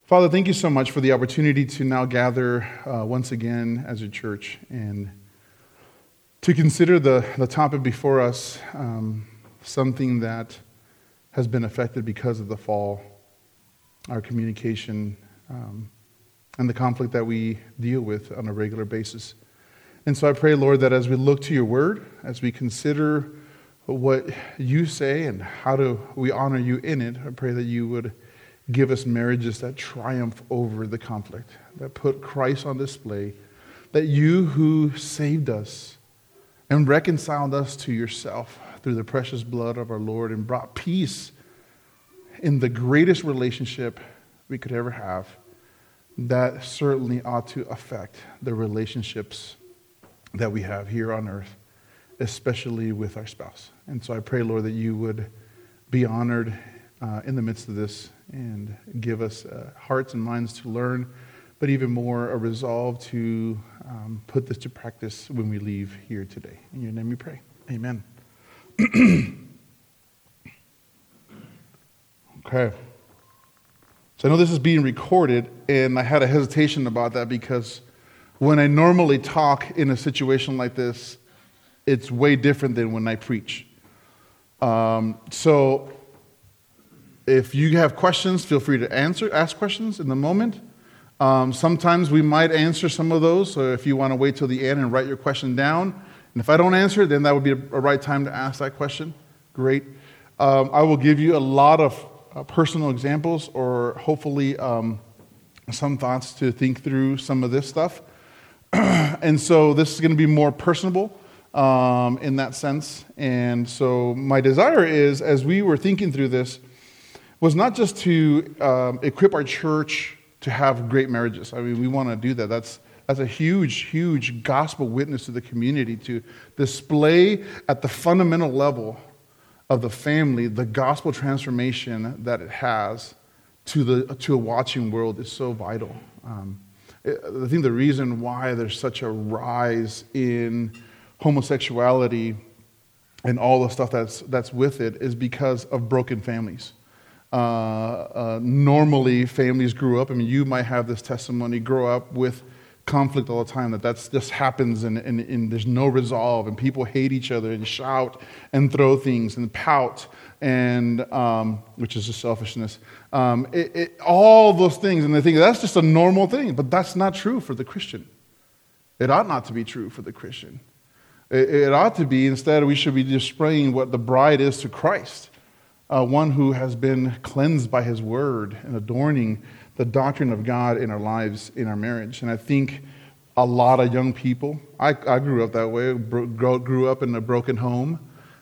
Father, thank you so much for the opportunity to now gather once again as a church and to consider the topic before us, something that has been affected because of the fall, our communication, and the conflict that we deal with on a regular basis. And so I pray, Lord, that as we look to your word, as we consider what you say and how do we honor you in it, I pray that you would give us marriages that triumph over the conflict, that put Christ on display, that you who saved us and reconciled us to yourself through the precious blood of our Lord and brought peace in the greatest relationship we could ever have, that certainly ought to affect the relationships that we have here on earth, especially with our spouse. And so I pray, Lord, that you would be honored in the midst of this and give us hearts and minds to learn, but even more a resolve to put this to practice when we leave here today. In your name we pray. Amen. Okay. So I know this is being recorded, and I had a hesitation about that because when I normally talk in a situation like this, it's way different than when I preach. So if you have questions, feel free to ask questions in the moment. Sometimes we might answer some of those, so if you want to wait till the end and write your question down, and if I don't answer, then that would be a right time to ask that question. Great. I will give you a lot of personal examples, or hopefully some thoughts to think through some of this stuff. And so this is going to be more personable in that sense. And so my desire is, as we were thinking through this, was not just to equip our church to have great marriages. I mean, we want to do that. That's a huge, huge gospel witness to the community, to display at the fundamental level of the family the gospel transformation that it has to a watching world is so vital. I think the reason why there's such a rise in homosexuality and all the stuff that's with it is because of broken families. Normally, families grew up, I mean, you might have this testimony, grow up with conflict all the time, that just happens and there's no resolve, and people hate each other and shout and throw things and pout, and which is just selfishness. All those things, and they think that's just a normal thing, but that's not true for the Christian. It ought not to be true for the Christian. It ought to be, instead, we should be displaying what the bride is to Christ, one who has been cleansed by his word and adorning the doctrine of God in our lives, in our marriage. And I think a lot of young people, I grew up that way, grew up in a broken home,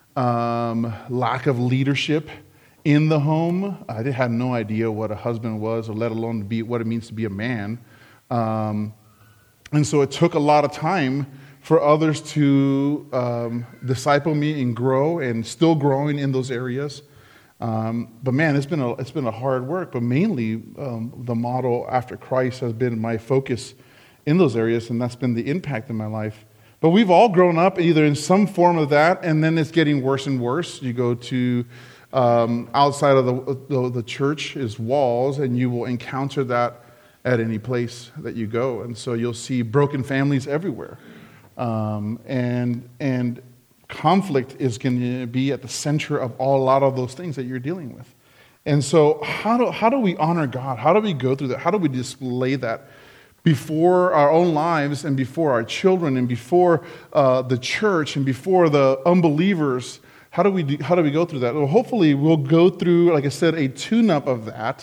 lack of leadership in the home. I had no idea what a husband was, or let alone what it means to be a man. And so it took a lot of time for others to disciple me and grow, and still growing in those areas. But man, it's been a hard work. But mainly, the model after Christ has been my focus in those areas, and that's been the impact in my life. But we've all grown up either in some form of that, and then it's getting worse and worse. You go to outside of the church's walls, and you will encounter that at any place that you go, and so you'll see broken families everywhere, and conflict is going to be at the center of a lot of those things that you're dealing with. And so how do we honor God? How do we go through that? How do we display that before our own lives and before our children and before the church and before the unbelievers? How do we go through that? Well, hopefully we'll go through, like I said, a tune-up of that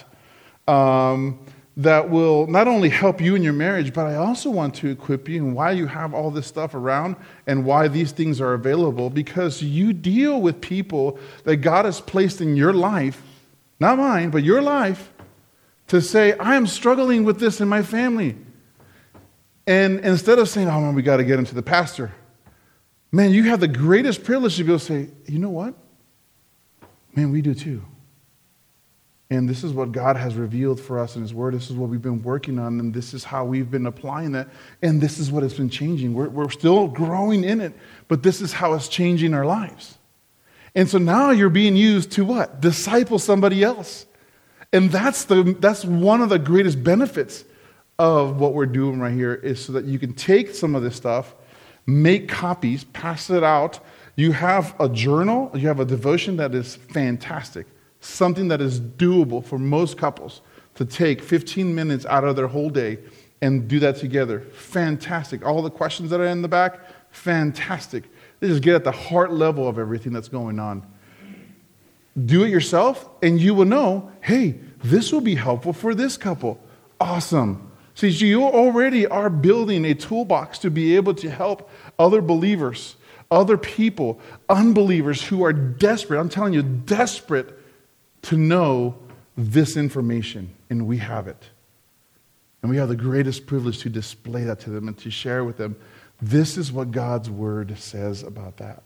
that will not only help you in your marriage, but I also want to equip you in why you have all this stuff around and why these things are available, because you deal with people that God has placed in your life, not mine, but your life, to say, I am struggling with this in my family. And instead of saying, oh, man, we got to get into the pastor, man, you have the greatest privilege to be able to say, you know what? Man, we do too. And this is what God has revealed for us in His Word. This is what we've been working on, and this is how we've been applying that. And this is what has been changing. We're still growing in it, but this is how it's changing our lives. And so now you're being used to what? Disciple somebody else. And that's one of the greatest benefits of what we're doing right here, is so that you can take some of this stuff, make copies, pass it out. You have a journal, you have a devotion that is fantastic, something that is doable for most couples to take 15 minutes out of their whole day and do that together. Fantastic. All the questions that are in the back, fantastic. They just get at the heart level of everything that's going on. Do it yourself, and you will know, hey, this will be helpful for this couple. Awesome. See, you already are building a toolbox to be able to help other believers, other people, unbelievers who are desperate, I'm telling you, desperate to know this information, and we have it. And we have the greatest privilege to display that to them and to share with them. This is what God's Word says about that.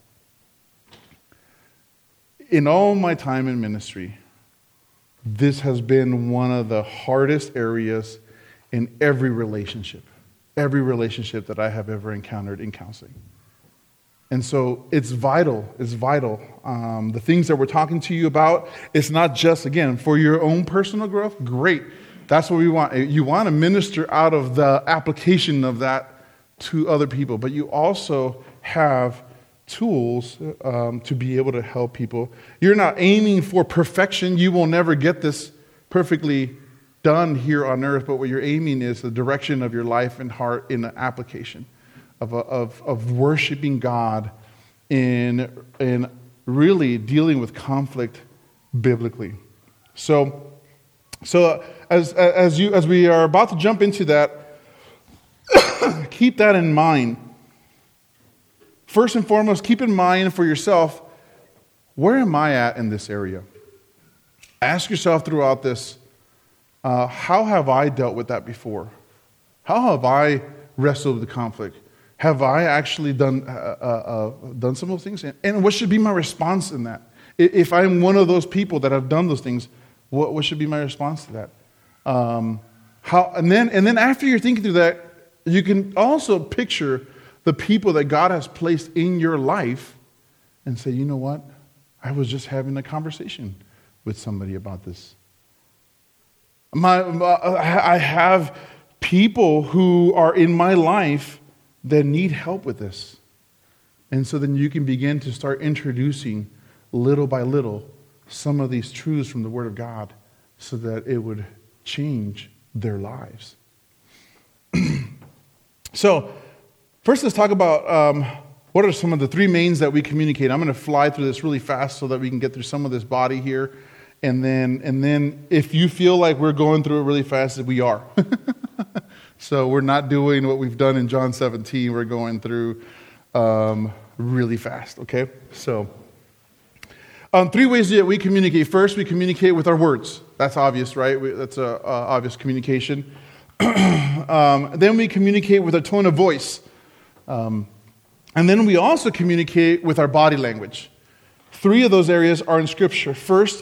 In all my time in ministry, this has been one of the hardest areas in every relationship that I have ever encountered in counseling. And so it's vital. The things that we're talking to you about, it's not just, again, for your own personal growth. Great. That's what we want. You want to minister out of the application of that to other people, but you also have tools to be able to help people. You're not aiming for perfection. You will never get this perfectly done here on earth, but what you're aiming is the direction of your life and heart in the application of worshiping God in really dealing with conflict biblically. So as we are about to jump into that, keep that in mind. First and foremost, keep in mind for yourself, where am I at in this area? Ask yourself throughout this, how have I dealt with that before? How have I wrestled with the conflict? Have I actually done some of those things? And what should be my response in that? If I'm one of those people that have done those things, what should be my response to that? And then after you're thinking through that, you can also picture the people that God has placed in your life and say, you know what? I was just having a conversation with somebody about this. I have people who are in my life that need help with this. And so then you can begin to start introducing little by little some of these truths from the Word of God so that it would change their lives. So, first let's talk about what are some of the three mains that we communicate. I'm going to fly through this really fast so that we can get through some of this body here. And then if you feel like we're going through it really fast, we are. So we're not doing what we've done in John 17. We're going through really fast, okay? So, three ways that we communicate. First, we communicate with our words. That's obvious, right? That's an obvious communication. Then we communicate with our tone of voice. And then we also communicate with our body language. Three of those areas are in Scripture. First,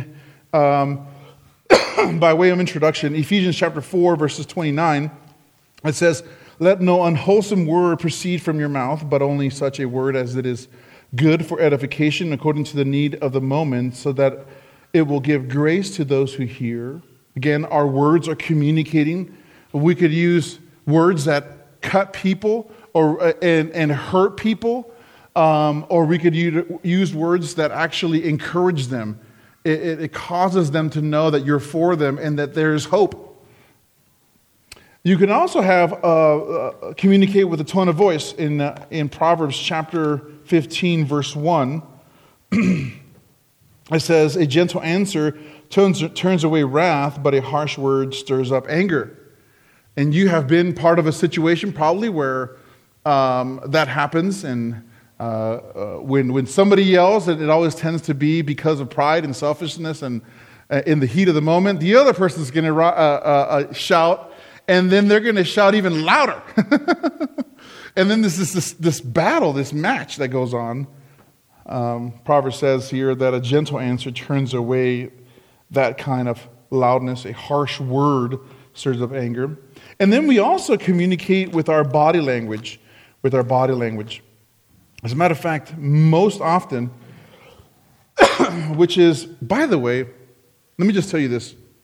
by way of introduction, Ephesians chapter 4, verses 29, it says, "Let no unwholesome word proceed from your mouth, but only such a word as it is good for edification according to the need of the moment, so that it will give grace to those who hear." Again, our words are communicating. We could use words that cut people and hurt people, or we could use words that actually encourage them. It causes them to know that you're for them and that there's hope. You can also have communicate with a tone of voice. In Proverbs chapter 15, verse 1, it says, "A gentle answer turns away wrath, but a harsh word stirs up anger." And you have been part of a situation probably where that happens, and when somebody yells, it always tends to be because of pride and selfishness, and in the heat of the moment, the other person's going to shout, and then they're going to shout even louder. And then this is this battle, this match that goes on. Proverbs says here that a gentle answer turns away that kind of loudness. A harsh word stirs up anger. And then we also communicate with our body language. As a matter of fact, most often, which is, by the way, let me just tell you this.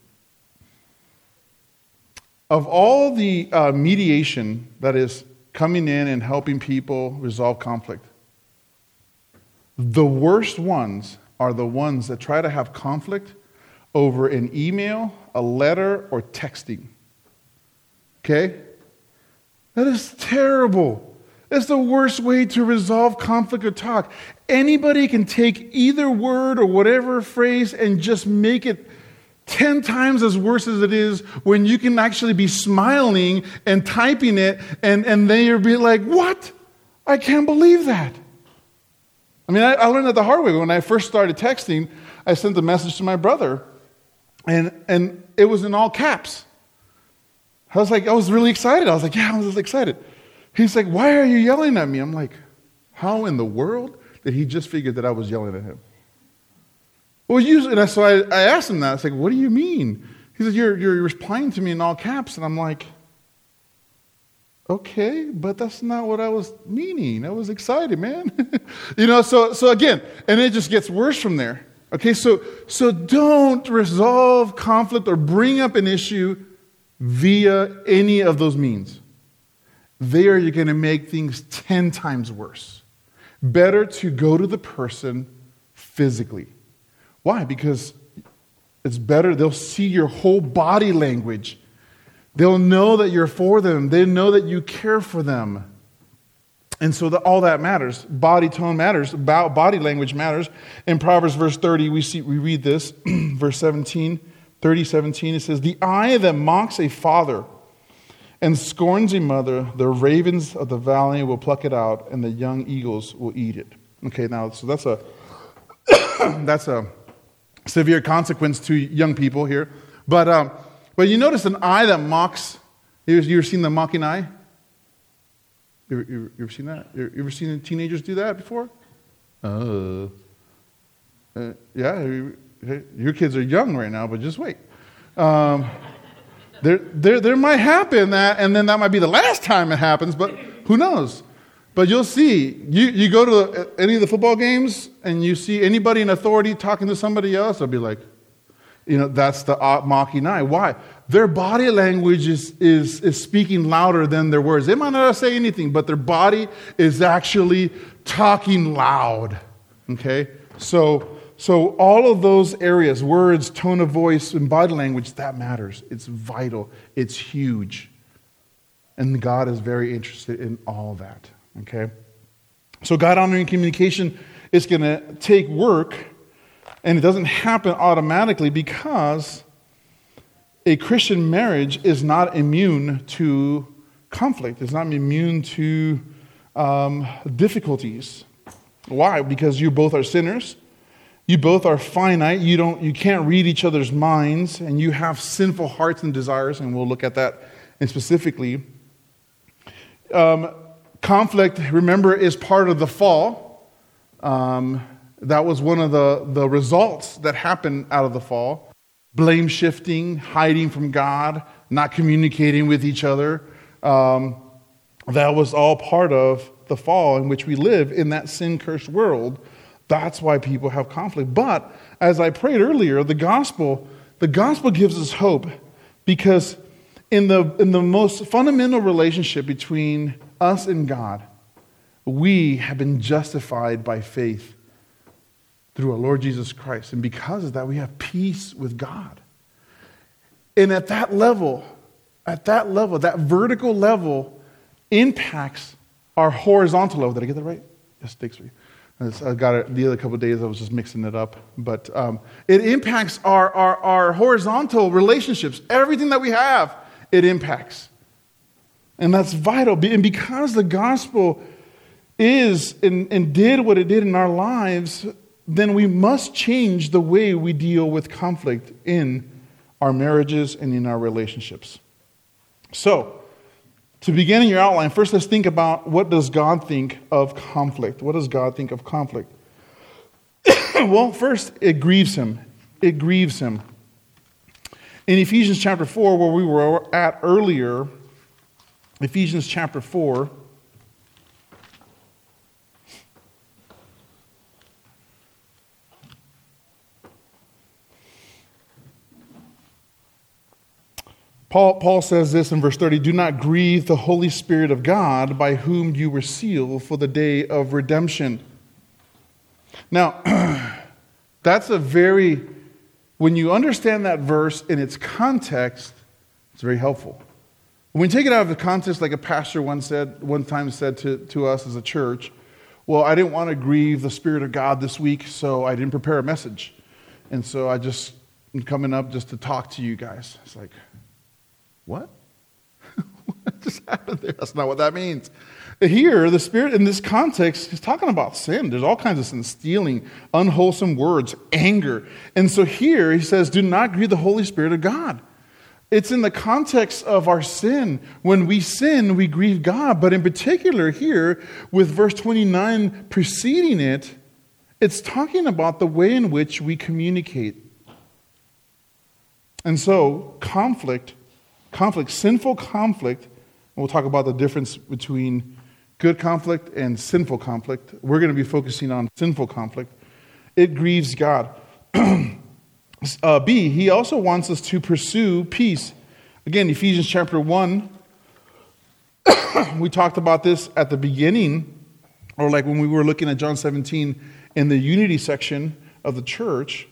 Of all the mediation that is coming in and helping people resolve conflict, the worst ones are the ones that try to have conflict over an email, a letter, or texting. Okay? That is terrible. It's the worst way to resolve conflict or talk. Anybody can take either word or whatever phrase and just make it 10 times as worse as it is when you can actually be smiling and typing it and then you'll be like, what? I can't believe that. I mean, I learned that the hard way. When I first started texting, I sent a message to my brother and it was in all caps. I was really excited. I was like, yeah, I was excited. He's like, why are you yelling at me? I'm like, how in the world did he just figure that I was yelling at him? Well, usually, so I asked him that. I was like, what do you mean? He said, you're replying to me in all caps. And I'm like, okay, but that's not what I was meaning. I was excited, man. So again, and it just gets worse from there. Okay, so don't resolve conflict or bring up an issue via any of those means. There you're going to make things 10 times worse. Better to go to the person physically. Why? Because it's better. They'll see your whole body language. They'll know that you're for them. They know that you care for them. And so all that matters. Body tone matters. Body language matters. In Proverbs verse 30, we read this. Verse 17, 30:17, it says, the eye that mocks a father and scorns a mother, the ravens of the valley will pluck it out, and the young eagles will eat it. Okay, now, so that's a severe consequence to young people here. But you notice an eye that mocks. You ever seen the mocking eye? You ever seen that? You ever seen teenagers do that before? Yeah, your kids are young right now, but just wait. There might happen that, and then that might be the last time it happens, but who knows? But you'll see, you go to any of the football games and you see anybody in authority talking to somebody else, they'll be like, that's the mocking eye. Why? Their body language is speaking louder than their words. They might not say anything, but their body is actually talking loud. Okay? So all of those areas, words, tone of voice, and body language, that matters. It's vital. It's huge. And God is very interested in all that. Okay? So God-honoring communication is going to take work, and it doesn't happen automatically because a Christian marriage is not immune to conflict. It's not immune to difficulties. Why? Because you both are sinners. You both are finite. You can't read each other's minds, and you have sinful hearts and desires, and we'll look at that specifically. Conflict, remember, is part of the fall. That was one of the results that happened out of the fall. Blame shifting, hiding from God, not communicating with each other. That was all part of the fall in which we live in that sin-cursed world. That's why people have conflict. But as I prayed earlier, the gospel gives us hope, because in the most fundamental relationship between us and God, we have been justified by faith through our Lord Jesus Christ. And because of that, we have peace with God. And at that level, that vertical level impacts our horizontal level. Did I get that right? Yes, thanks for you. I got it the other couple of days. I was just mixing it up. But it impacts our horizontal relationships. Everything that we have, it impacts. And that's vital. And because the gospel is and did what it did in our lives, then we must change the way we deal with conflict in our marriages and in our relationships. So, to begin in your outline, first let's think about, what does God think of conflict? What does God think of conflict? Well, first, it grieves him. It grieves him. In Ephesians chapter 4, where we were at earlier, Ephesians chapter 4, Paul says this in verse 30, do not grieve the Holy Spirit of God by whom you were sealed for the day of redemption. Now, that's when you understand that verse in its context, it's very helpful. When we take it out of the context, like a pastor one time said to us as a church, well, I didn't want to grieve the Spirit of God this week, so I didn't prepare a message. And so I'm coming up just to talk to you guys. It's like, what? What just happened there? That's not what that means. Here, the Spirit in this context is talking about sin. There's all kinds of sin: stealing, unwholesome words, anger. And so here he says, do not grieve the Holy Spirit of God. It's in the context of our sin. When we sin, we grieve God. But in particular here, with verse 29 preceding it, it's talking about the way in which we communicate. And so, sinful conflict, and we'll talk about the difference between good conflict and sinful conflict. We're going to be focusing on sinful conflict. It grieves God. B, he also wants us to pursue peace. Again, Ephesians chapter 1, we talked about this at the beginning, or like when we were looking at John 17 in the unity section of the church.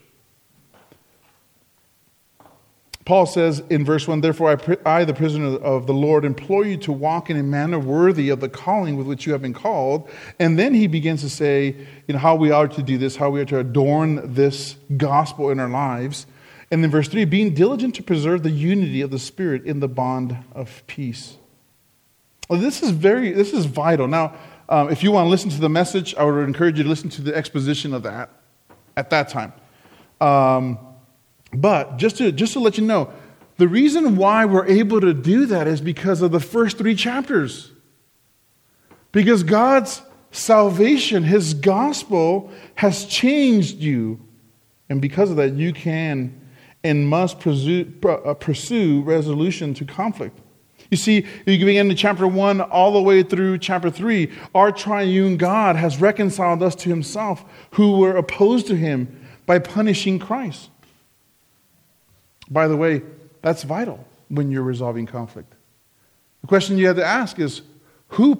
Paul says in verse 1, therefore I, the prisoner of the Lord, implore you to walk in a manner worthy of the calling with which you have been called. And then he begins to say, how we are to do this, how we are to adorn this gospel in our lives. And then verse 3, being diligent to preserve the unity of the Spirit in the bond of peace. Well, this is vital. Now, if you want to listen to the message, I would encourage you to listen to the exposition of that at that time. But just to let you know, the reason why we're able to do that is because of the first 3 chapters. Because God's salvation, His gospel, has changed you. And because of that, you can and must pursue resolution to conflict. You see, you can begin in chapter 1 all the way through chapter 3. Our triune God has reconciled us to Himself, who were opposed to Him, by punishing Christ. By the way, that's vital when you're resolving conflict. The question you have to ask is, who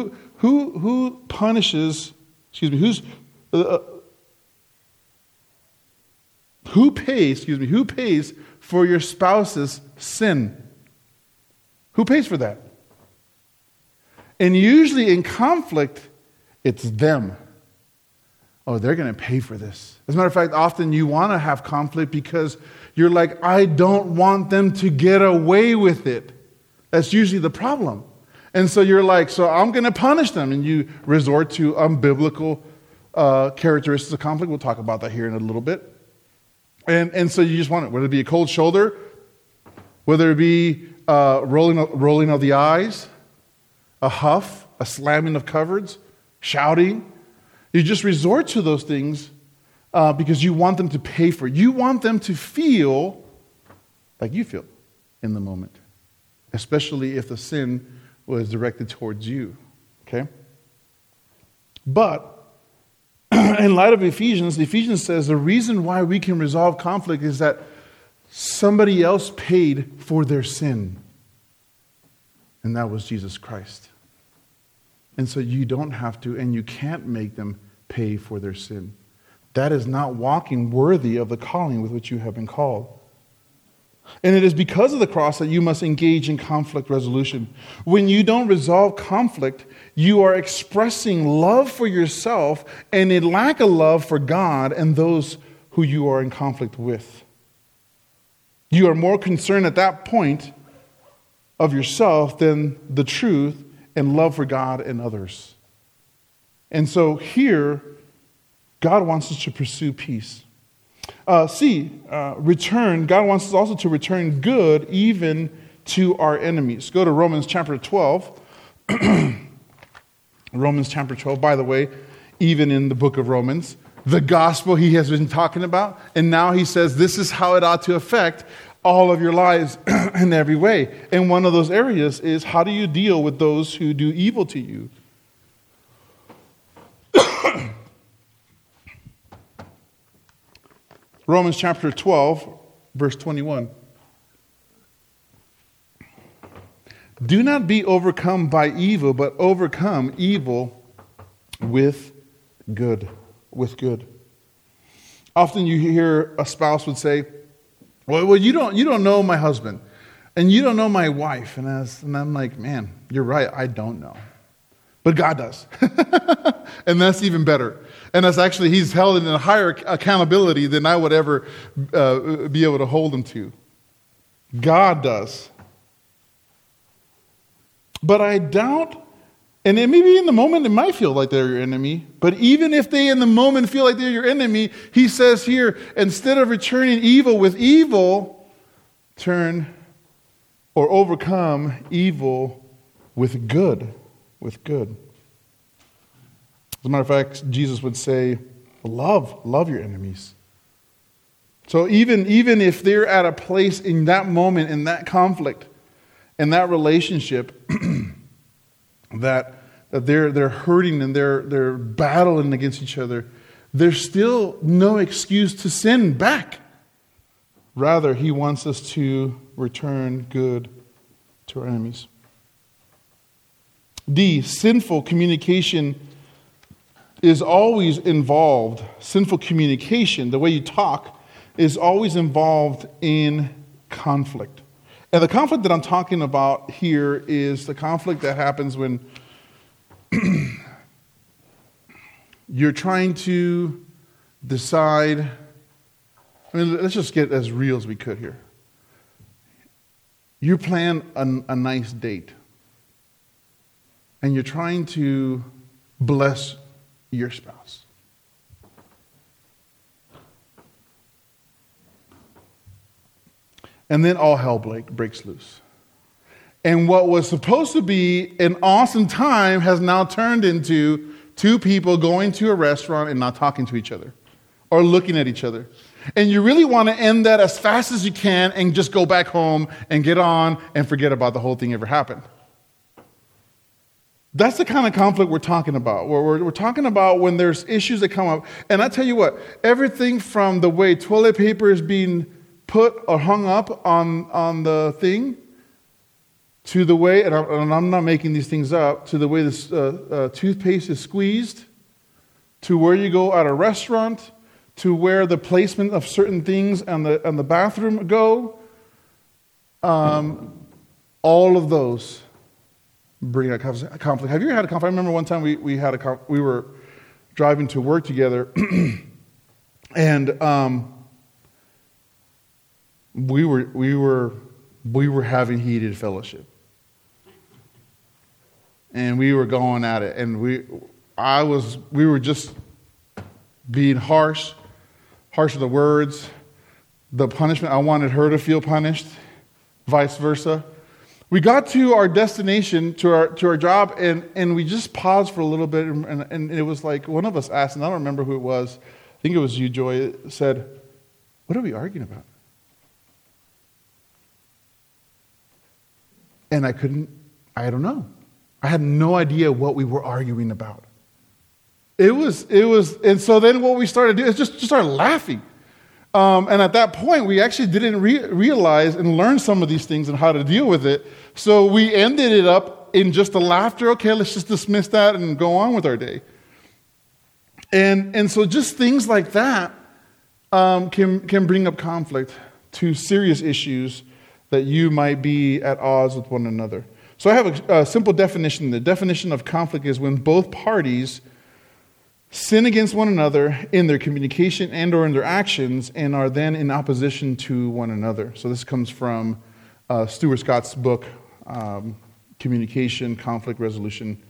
punishes? Excuse me. Who pays for your spouse's sin? Who pays for that? And usually in conflict, it's them. Oh, they're going to pay for this. As a matter of fact, often you want to have conflict because you're like, I don't want them to get away with it. That's usually the problem. And so you're like, so I'm going to punish them. And you resort to unbiblical characteristics of conflict. We'll talk about that here in a little bit. And so you just want it, whether it be a cold shoulder, whether it be rolling of the eyes, a huff, a slamming of cupboards, shouting. You just resort to those things because you want them to pay for it. You want them to feel like you feel in the moment, especially if the sin was directed towards you. Okay? But in light of Ephesians says the reason why we can resolve conflict is that somebody else paid for their sin. And that was Jesus Christ. And so you don't have to, and you can't make them pay for their sin. That is not walking worthy of the calling with which you have been called. And it is because of the cross that you must engage in conflict resolution. When you don't resolve conflict, you are expressing love for yourself and a lack of love for God and those who you are in conflict with. You are more concerned at that point of yourself than the truth and love for God and others. And so here, God wants us to pursue peace. Return. God wants us also to return good even to our enemies. Go to Romans chapter 12. Romans chapter 12, by the way, even in the book of Romans, the gospel he has been talking about, and now he says this is how it ought to affect all of your lives in every way. And one of those areas is, how do you deal with those who do evil to you? Romans chapter 12, verse 21. Do not be overcome by evil, but overcome evil with good. With good. Often you hear a spouse would say, well, you don't know my husband, and you don't know my wife. And I'm like, man, you're right, I don't know. But God does. And that's even better. And that's actually, he's held in a higher accountability than I would ever be able to hold him to. God does. But I doubt, and maybe in the moment it might feel like they're your enemy, but even if they in the moment feel like they're your enemy, he says here, instead of returning evil with evil, turn or overcome evil with good. With good. As a matter of fact, Jesus would say, love your enemies. So even if they're at a place in that moment, in that conflict, in that relationship, that they're hurting and they're battling against each other, there's still no excuse to sin back. Rather, he wants us to return good to our enemies. D, sinful communication is always involved. Sinful communication, the way you talk, is always involved in conflict. And the conflict that I'm talking about here is the conflict that happens when you're trying to decide. I mean, let's just get as real as we could here. You plan a nice date, and you're trying to bless your spouse. And then all hell breaks loose. And what was supposed to be an awesome time has now turned into two people going to a restaurant and not talking to each other or looking at each other. And you really want to end that as fast as you can and just go back home and get on and forget about the whole thing ever happened. That's the kind of conflict we're talking about. We're talking about when there's issues that come up. And I tell you what, everything from the way toilet paper is being put or hung up on the thing, to the way, and I'm not making these things up, to the way this toothpaste is squeezed, to where you go at a restaurant, to where the placement of certain things on the bathroom go, all of those bring a conflict. Have you ever had a conflict? I remember one time we were driving to work together, and we were having heated fellowship, and we were going at it, and we were just being harsh with the words, the punishment. I wanted her to feel punished, vice versa. We got to our destination, to our job, and we just paused for a little bit, and it was like one of us asked, and I don't remember who it was. I think it was you, Joy. Said, "What are we arguing about?" And I don't know. I had no idea what we were arguing about. It was, and so then what we started doing is just started laughing. And at that point, we actually didn't realize and learn some of these things and how to deal with it. So we ended it up in just the laughter. Okay, let's just dismiss that and go on with our day. And so just things like that can bring up conflict to serious issues that you might be at odds with one another. So I have a simple definition. The definition of conflict is when both parties sin against one another in their communication and or in their actions and are then in opposition to one another. So this comes from Stuart Scott's book, Communication, Conflict Resolution.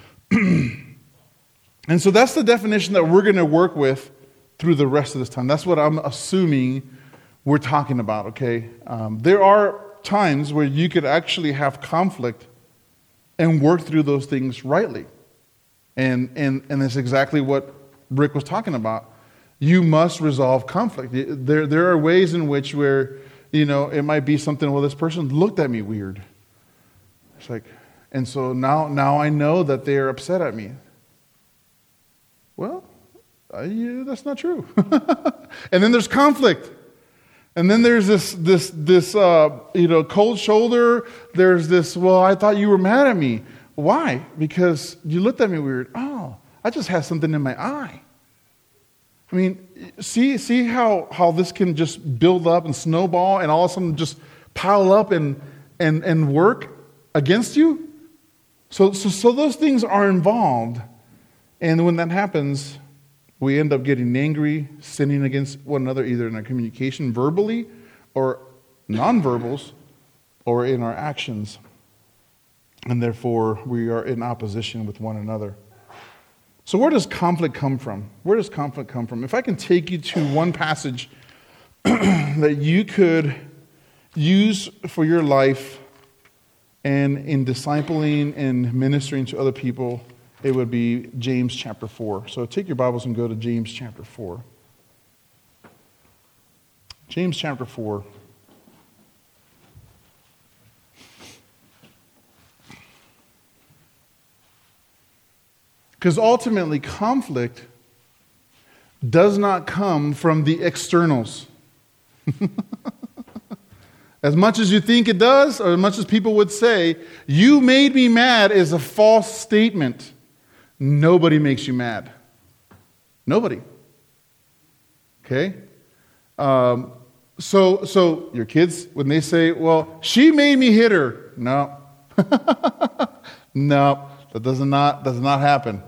And so that's the definition that we're going to work with through the rest of this time. That's what I'm assuming we're talking about, okay? There are times where you could actually have conflict and work through those things rightly. And that's exactly what Rick was talking about. You must resolve conflict. There are ways in which where, it might be something, well, this person looked at me weird. It's like, and so now I know that they're upset at me. Well, that's not true. And then there's conflict. And then there's this cold shoulder. There's this, well, I thought you were mad at me. Why? Because you looked at me weird. Oh, I just had something in my eye. I mean, see how this can just build up and snowball and all of a sudden just pile up and work against you? So those things are involved. And when that happens, we end up getting angry, sinning against one another, either in our communication verbally or nonverbals or in our actions. And therefore, we are in opposition with one another. So where does conflict come from? Where does conflict come from? If I can take you to one passage that you could use for your life and in discipling and ministering to other people, it would be James chapter 4. So take your Bibles and go to James chapter 4. James chapter 4. Because ultimately, conflict does not come from the externals. As much as you think it does, or as much as people would say, you made me mad is a false statement. Nobody makes you mad. Nobody. Okay? So your kids, when they say, well, she made me hit her. No. No, that does not happen.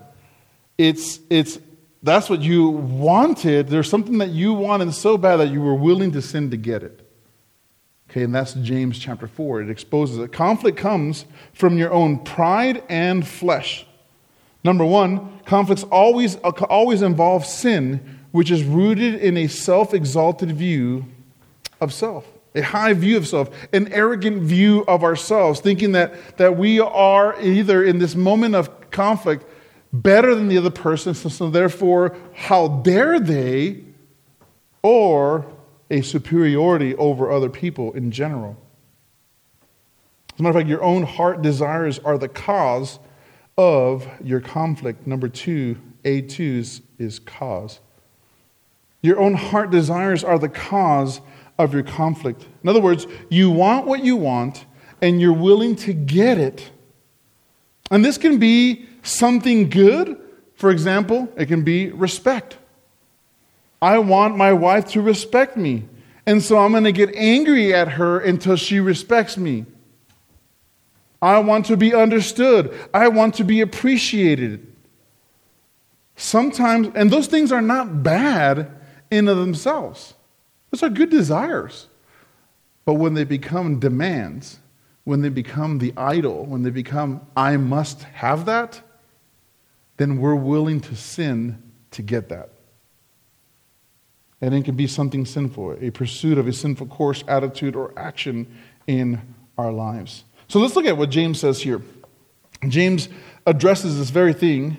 That's what you wanted. There's something that you wanted so bad that you were willing to sin to get it. Okay, and that's James chapter 4. It exposes it. Conflict comes from your own pride and flesh. Number one, conflicts always involve sin, which is rooted in a self-exalted view of self, a high view of self, an arrogant view of ourselves, thinking that we are either in this moment of conflict better than the other person, so therefore, how dare they, or a superiority over other people in general. As a matter of fact, your own heart desires are the cause of your conflict. Number two, A2 is cause. Your own heart desires are the cause of your conflict. In other words, you want what you want, and you're willing to get it. And this can be something good. For example, it can be respect. I want my wife to respect me, and so I'm going to get angry at her until she respects me. I want to be understood. I want to be appreciated. Sometimes, and those things are not bad in of themselves. Those are good desires. But when they become demands, when they become the idol, when they become, I must have that, then we're willing to sin to get that. And it can be something sinful, a pursuit of a sinful course, attitude, or action in our lives. So let's look at what James says here. James addresses this very thing.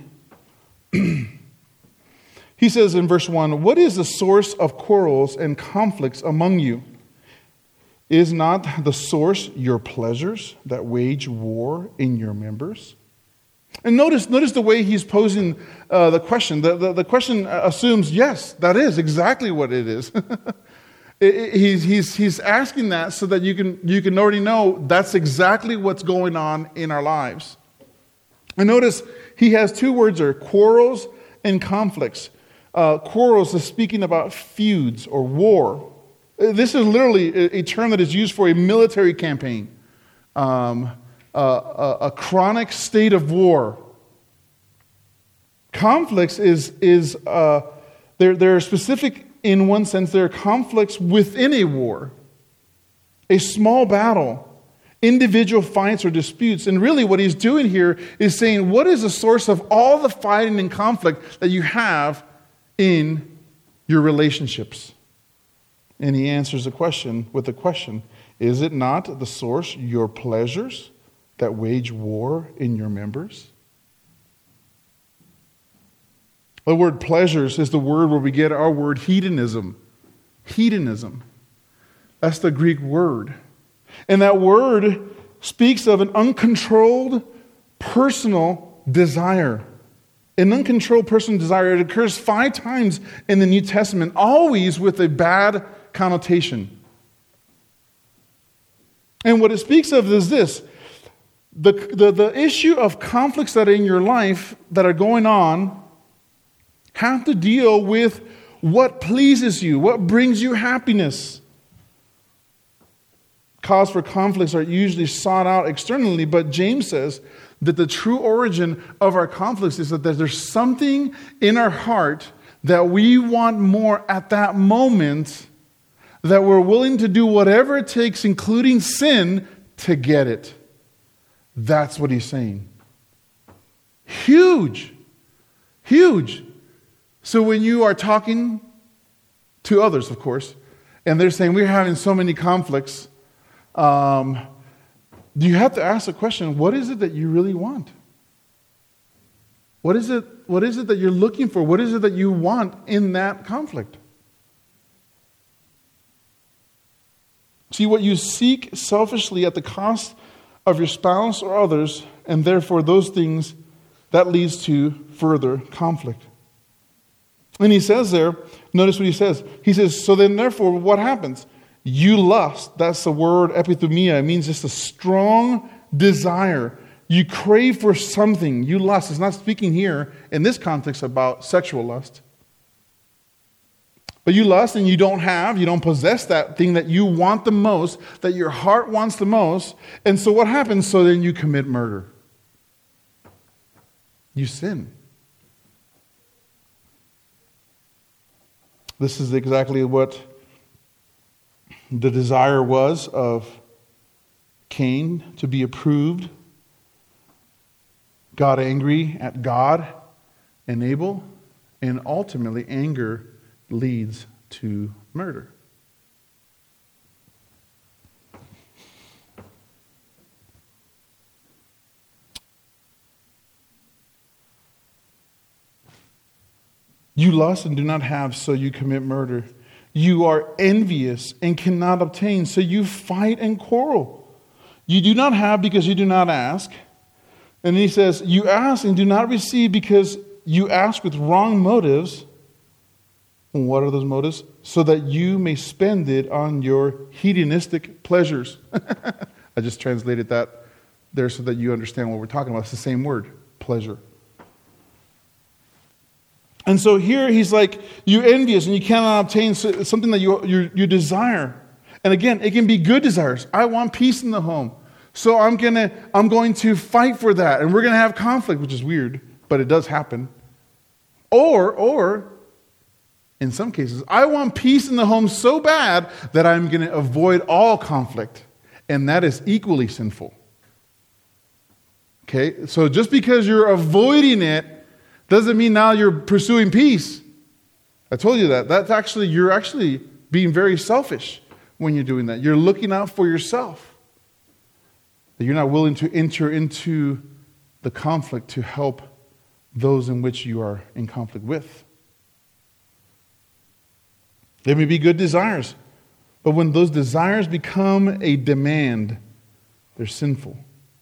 He says in verse 1, what is the source of quarrels and conflicts among you? Is not the source your pleasures that wage war in your members? And notice the way he's posing the question. The question assumes, yes, that is exactly what it is. He's asking that so that you can already know that's exactly what's going on in our lives. And notice he has two words there, quarrels and conflicts. Quarrels is speaking about feuds or war. This is literally a term that is used for a military campaign. A chronic state of war. Conflicts they're specific in one sense. There are conflicts within a war, a small battle, individual fights or disputes. And really what he's doing here is saying, what is the source of all the fighting and conflict that you have in your relationships? And he answers the question with the question, is it not the source your pleasures that wage war in your members? The word pleasures is the word where we get our word hedonism. Hedonism. That's the Greek word. And that word speaks of an uncontrolled personal desire. An uncontrolled personal desire. It occurs 5 times in the New Testament, always with a bad connotation. And what it speaks of is this. The issue of conflicts that are in your life that are going on have to deal with what pleases you, what brings you happiness. Cause for conflicts are usually sought out externally, but James says that the true origin of our conflicts is that there's something in our heart that we want more at that moment, that we're willing to do whatever it takes, including sin, to get it. That's what he's saying. Huge. Huge. So when you are talking to others, of course, and they're saying, we're having so many conflicts, you have to ask the question, what is it that you really want? What is it that you're looking for? What is it that you want in that conflict? See, what you seek selfishly at the cost of your spouse or others, and therefore those things, that leads to further conflict. And he says there, notice what he says. He says, so then therefore what happens? You lust. That's the word epithumia. It means just a strong desire. You crave for something. You lust. It's not speaking here in this context about sexual lust. But you lust and you don't possess that thing that you want the most, that your heart wants the most. And so what happens? So then you commit murder. You sin. This is exactly what the desire was of Cain, to be approved. Got angry at God and Abel, and ultimately anger leads to murder. You lust and do not have, so you commit murder. You are envious and cannot obtain, so you fight and quarrel. You do not have because you do not ask. And he says, you ask and do not receive because you ask with wrong motives. And what are those motives? So that you may spend it on your hedonistic pleasures. I just translated that there so that you understand what we're talking about. It's the same word, pleasure. And so here he's like, you're envious and you cannot obtain something that you desire. And again, it can be good desires. I want peace in the home. So I'm going to fight for that. And we're going to have conflict, which is weird, but it does happen. Or in some cases, I want peace in the home so bad that I'm going to avoid all conflict. And that is equally sinful. Okay? So just because you're avoiding it doesn't mean now you're pursuing peace. I told you that. You're actually being very selfish when you're doing that. You're looking out for yourself. You're not willing to enter into the conflict to help those in which you are in conflict with. There may be good desires, but when those desires become a demand, they're sinful.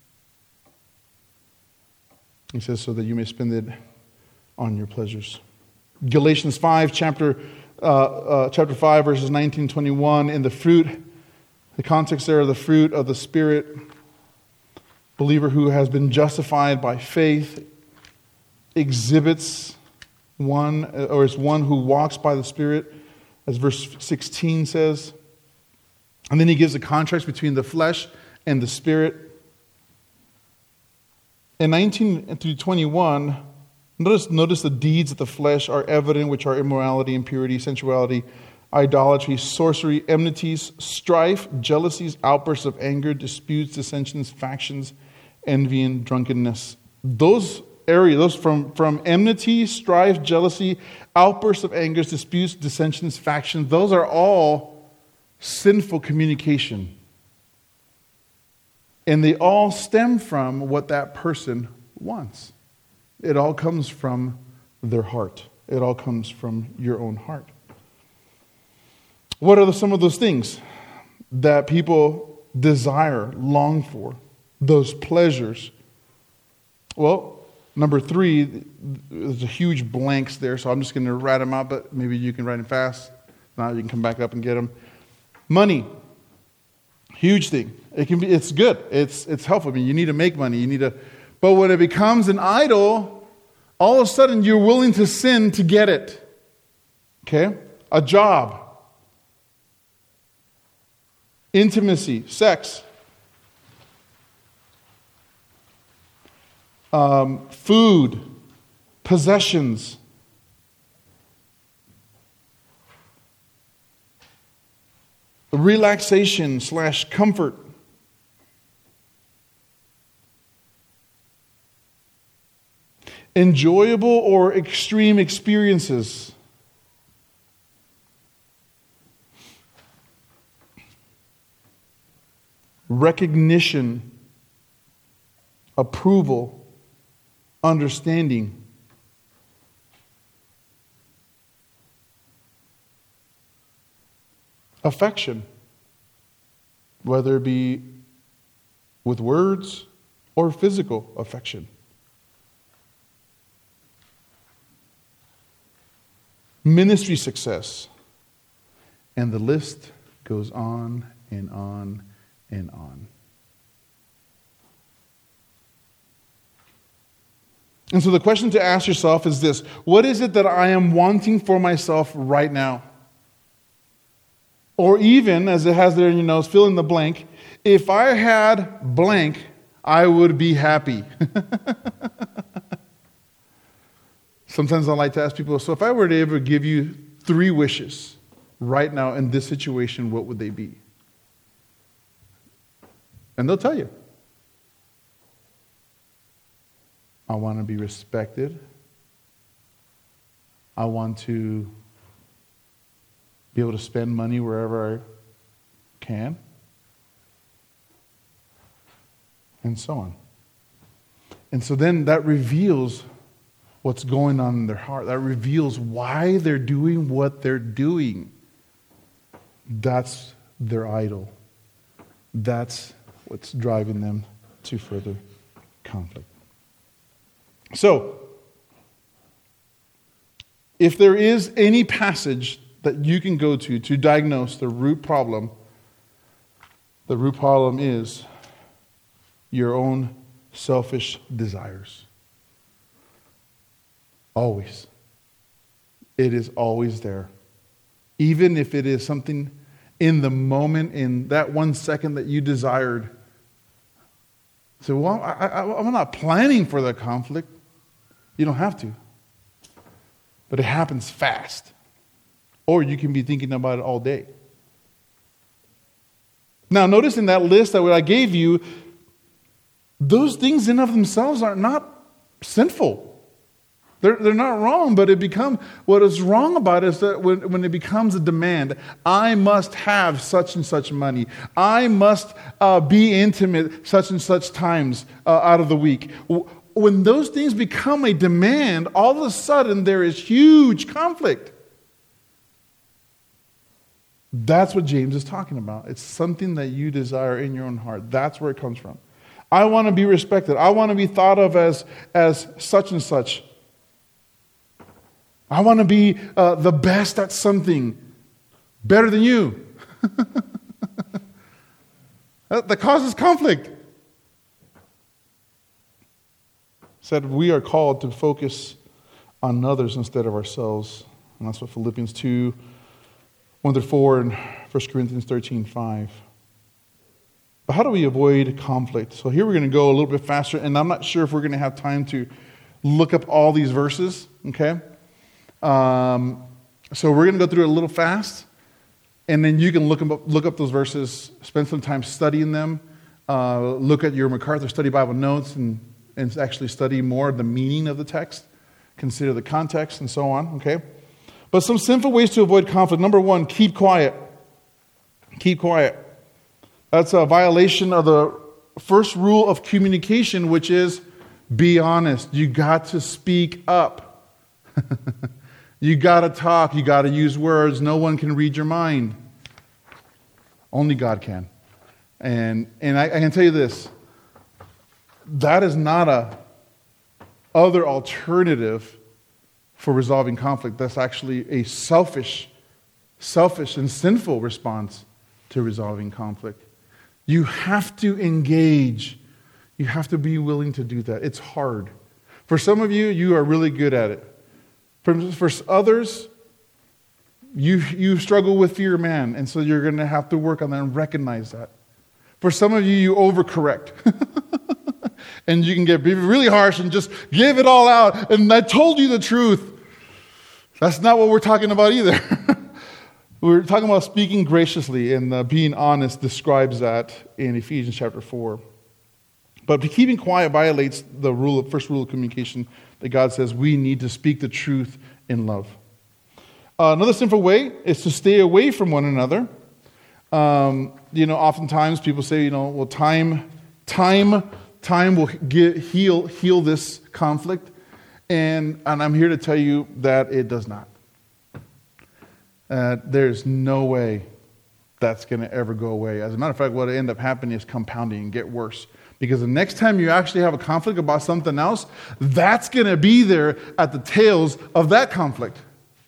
He says, so that you may spend it on your pleasures. Galatians 5, chapter 5, verses 19 21, in the context there of the fruit of the Spirit, believer who has been justified by faith exhibits is one who walks by the Spirit, as verse 16 says. And then he gives a contrast between the flesh and the Spirit. In 19 through 21, notice the deeds of the flesh are evident, which are immorality, impurity, sensuality, idolatry, sorcery, enmities, strife, jealousies, outbursts of anger, disputes, dissensions, factions, envy, and drunkenness. Those areas, from enmity, strife, jealousy, outbursts of anger, disputes, dissensions, factions, those are all sinful communication. And they all stem from what that person wants. It all comes from their heart. It all comes from your own heart. What are some of those things that people desire, long for? Those pleasures. Well, number 3, there's a huge blanks there, so I'm just going to write them out, but maybe you can write them fast. Now you can come back up and get them. Money. Huge thing. It's good. It's helpful. I mean, you need to make money. But when it becomes an idol, all of a sudden you're willing to sin to get it. Okay? A job. Intimacy. Sex. Food. Possessions. Relaxation / comfort. Enjoyable or extreme experiences. Recognition, approval, understanding. Affection, whether it be with words or physical affection. Ministry success. And the list goes on and on and on. And so the question to ask yourself is this: what is it that I am wanting for myself right now? Or even, as it has there in your notes, fill in the blank. If I had blank, I would be happy. Sometimes I like to ask people, so if I were to ever give you 3 wishes right now in this situation, what would they be? And they'll tell you. I want to be respected. I want to be able to spend money wherever I can. And so on. And so then that reveals what's going on in their heart. That reveals why they're doing what they're doing. That's their idol. That's what's driving them to further conflict. So, if there is any passage that you can go to diagnose the root problem is your own selfish desires. Always. It is always there. Even if it is something in the moment, in that 1 second that you desired. So, well, I'm not planning for the conflict. You don't have to. But it happens fast. Or you can be thinking about it all day. Now, notice in that list that I gave you, those things in of themselves are not sinful. They're not wrong, but what is wrong about it is that when it becomes a demand, I must have such and such money. I must be intimate such and such times out of the week. When those things become a demand, all of a sudden there is huge conflict. That's what James is talking about. It's something that you desire in your own heart. That's where it comes from. I want to be respected. I want to be thought of as such and such. I want to be the best at something, better than you. That causes conflict. Said we are called to focus on others instead of ourselves. And that's what Philippians 2, 1-4 and 1 Corinthians 13:5. But how do we avoid conflict? So here we're going to go a little bit faster, and I'm not sure if we're going to have time to look up all these verses, okay? So we're going to go through it a little fast, and then you can look up those verses, spend some time studying them, look at your MacArthur Study Bible notes, and actually study more the meaning of the text, consider the context, and so on, okay? But some simple ways to avoid conflict. Number 1, keep quiet. Keep quiet. That's a violation of the first rule of communication, which is be honest. You got to speak up. You got to talk. You got to use words. No one can read your mind. Only God can. And I can tell you this. That is not a other alternative for resolving conflict. That's actually a selfish and sinful response to resolving conflict. You have to engage. You have to be willing to do that. It's hard. For some of you, you are really good at it. For others, you struggle with fear of man, and so you're going to have to work on that and recognize that. For some of you, you overcorrect. And you can get really harsh and just give it all out. And I told you the truth. That's not what we're talking about either. We're talking about speaking graciously, and being honest describes that in Ephesians chapter 4. But keeping quiet violates the first rule of communication that God says we need to speak the truth in love. Another sinful way is to stay away from one another. Oftentimes people say, well, time will heal this conflict, and I'm here to tell you that it does not. There's no way that's going to ever go away. As a matter of fact, what end up happening is compounding and get worse. Because the next time you actually have a conflict about something else, that's going to be there at the tails of that conflict.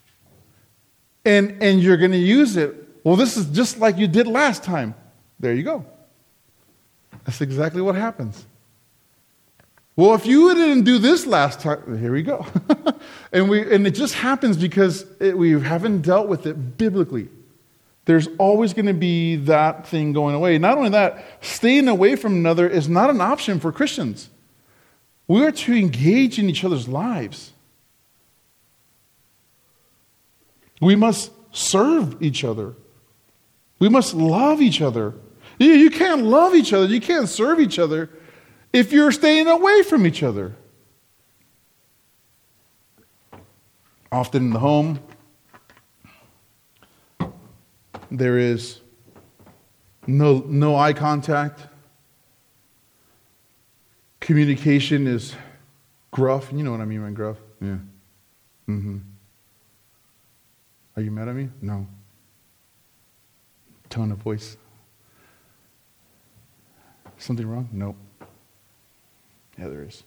And you're going to use it. Well, this is just like you did last time. There you go. That's exactly what happens. Well, if you didn't do this last time, here we go. and it just happens because we haven't dealt with it biblically. There's always going to be that thing going away. Not only that, staying away from another is not an option for Christians. We are to engage in each other's lives. We must serve each other. We must love each other. You can't love each other. You can't serve each other if you're staying away from each other. Often in the home, there is no eye contact. Communication is gruff. You know what I mean by gruff? Yeah. Mm-hmm. Are you mad at me? No. Tone of voice. Something wrong? Nope. Yeah, there is.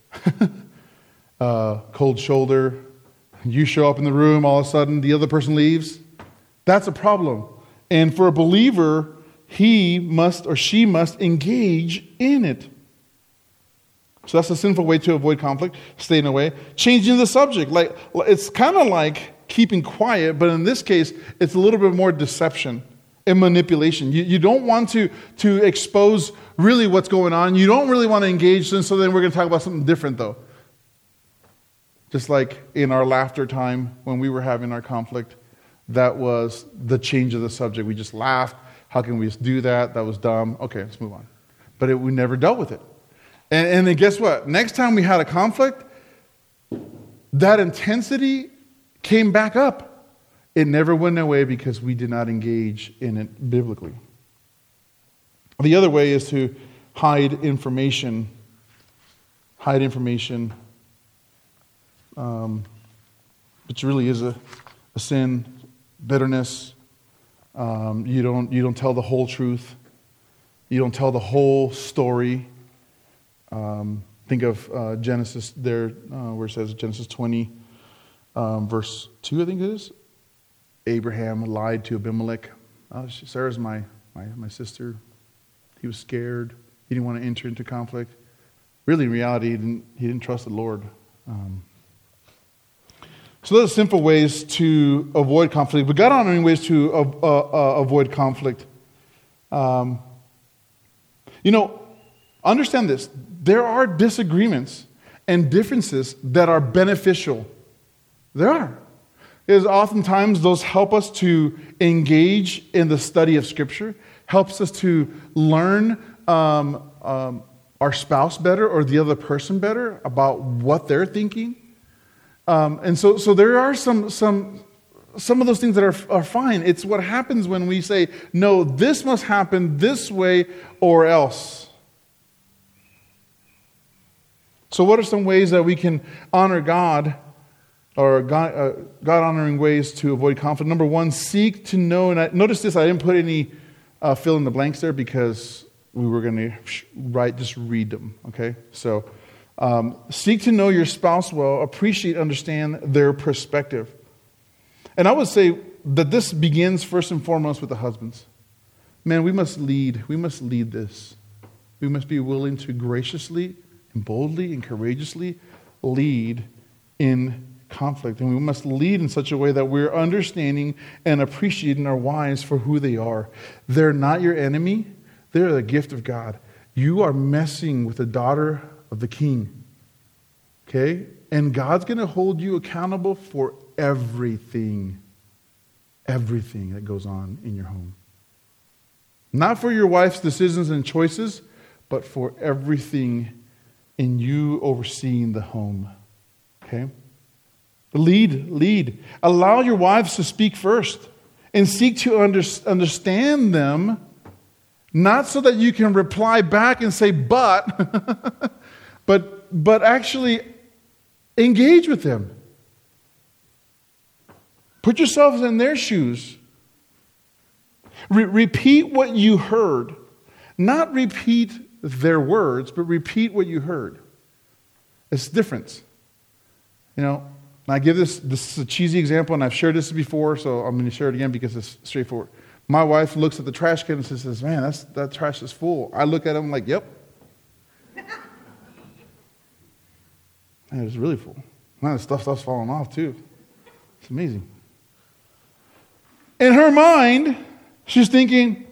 Cold shoulder. You show up in the room, all of a sudden the other person leaves. That's a problem. And for a believer, he must or she must engage in it. So that's a sinful way to avoid conflict, staying away. Changing the subject. It's kind of like keeping quiet, but in this case, it's a little bit more deception and manipulation. You don't want to expose really what's going on. You don't really want to engage, so then we're going to talk about something different, though. Just like in our laughter time when we were having our conflict, that was the change of the subject. We just laughed. How can we just do that? That was dumb. Okay, let's move on. But we never dealt with it. And then guess what? Next time we had a conflict, that intensity came back up. It never went away because we did not engage in it biblically. The other way is to hide information. Which really is a sin. Bitterness. You don't tell the whole truth. You don't tell the whole story. Think of Genesis there, where it says Genesis 20, verse 2, I think it is. Abraham lied to Abimelech. Sarah's my sister. He was scared. He didn't want to enter into conflict. Really, in reality, he didn't trust the Lord. So those are simple ways to avoid conflict. But God-honoring ways to avoid conflict. Understand this. There are disagreements and differences that are beneficial. There are. Because oftentimes those help us to engage in the study of Scripture, helps us to learn our spouse better or the other person better about what they're thinking. And so there are some of those things that are fine. It's what happens when we say, no, this must happen this way or else. So what are some ways that we can honor God, or God-honoring ways to avoid conflict? Number one, seek to know, and notice this, I didn't put any fill in the blanks there because we were going to just read them, okay? So seek to know your spouse well, appreciate, understand their perspective. And I would say that this begins first and foremost with the husbands. Man, we must lead. We must lead this. We must be willing to graciously and boldly and courageously lead in conflict. And we must lead in such a way that we're understanding and appreciating our wives for who they are. They're not your enemy. They're the gift of God. You are messing with the daughter of the king. Okay? And God's going to hold you accountable for everything that goes on in your home. Not for your wife's decisions and choices, but for everything in you overseeing the home. Okay? Lead. Allow your wives to speak first and seek to understand them, not so that you can reply back and say, but actually engage with them. Put yourselves in their shoes. Repeat what you heard. Not repeat their words, but repeat what you heard. It's different. You know, and I give this is a cheesy example, and I've shared this before, so I'm going to share it again because it's straightforward. My wife looks at the trash can and says, man, that trash is full. I look at it, I'm like, yep. Man, it's really full. Man, the stuff's falling off too. It's amazing. In her mind, she's thinking,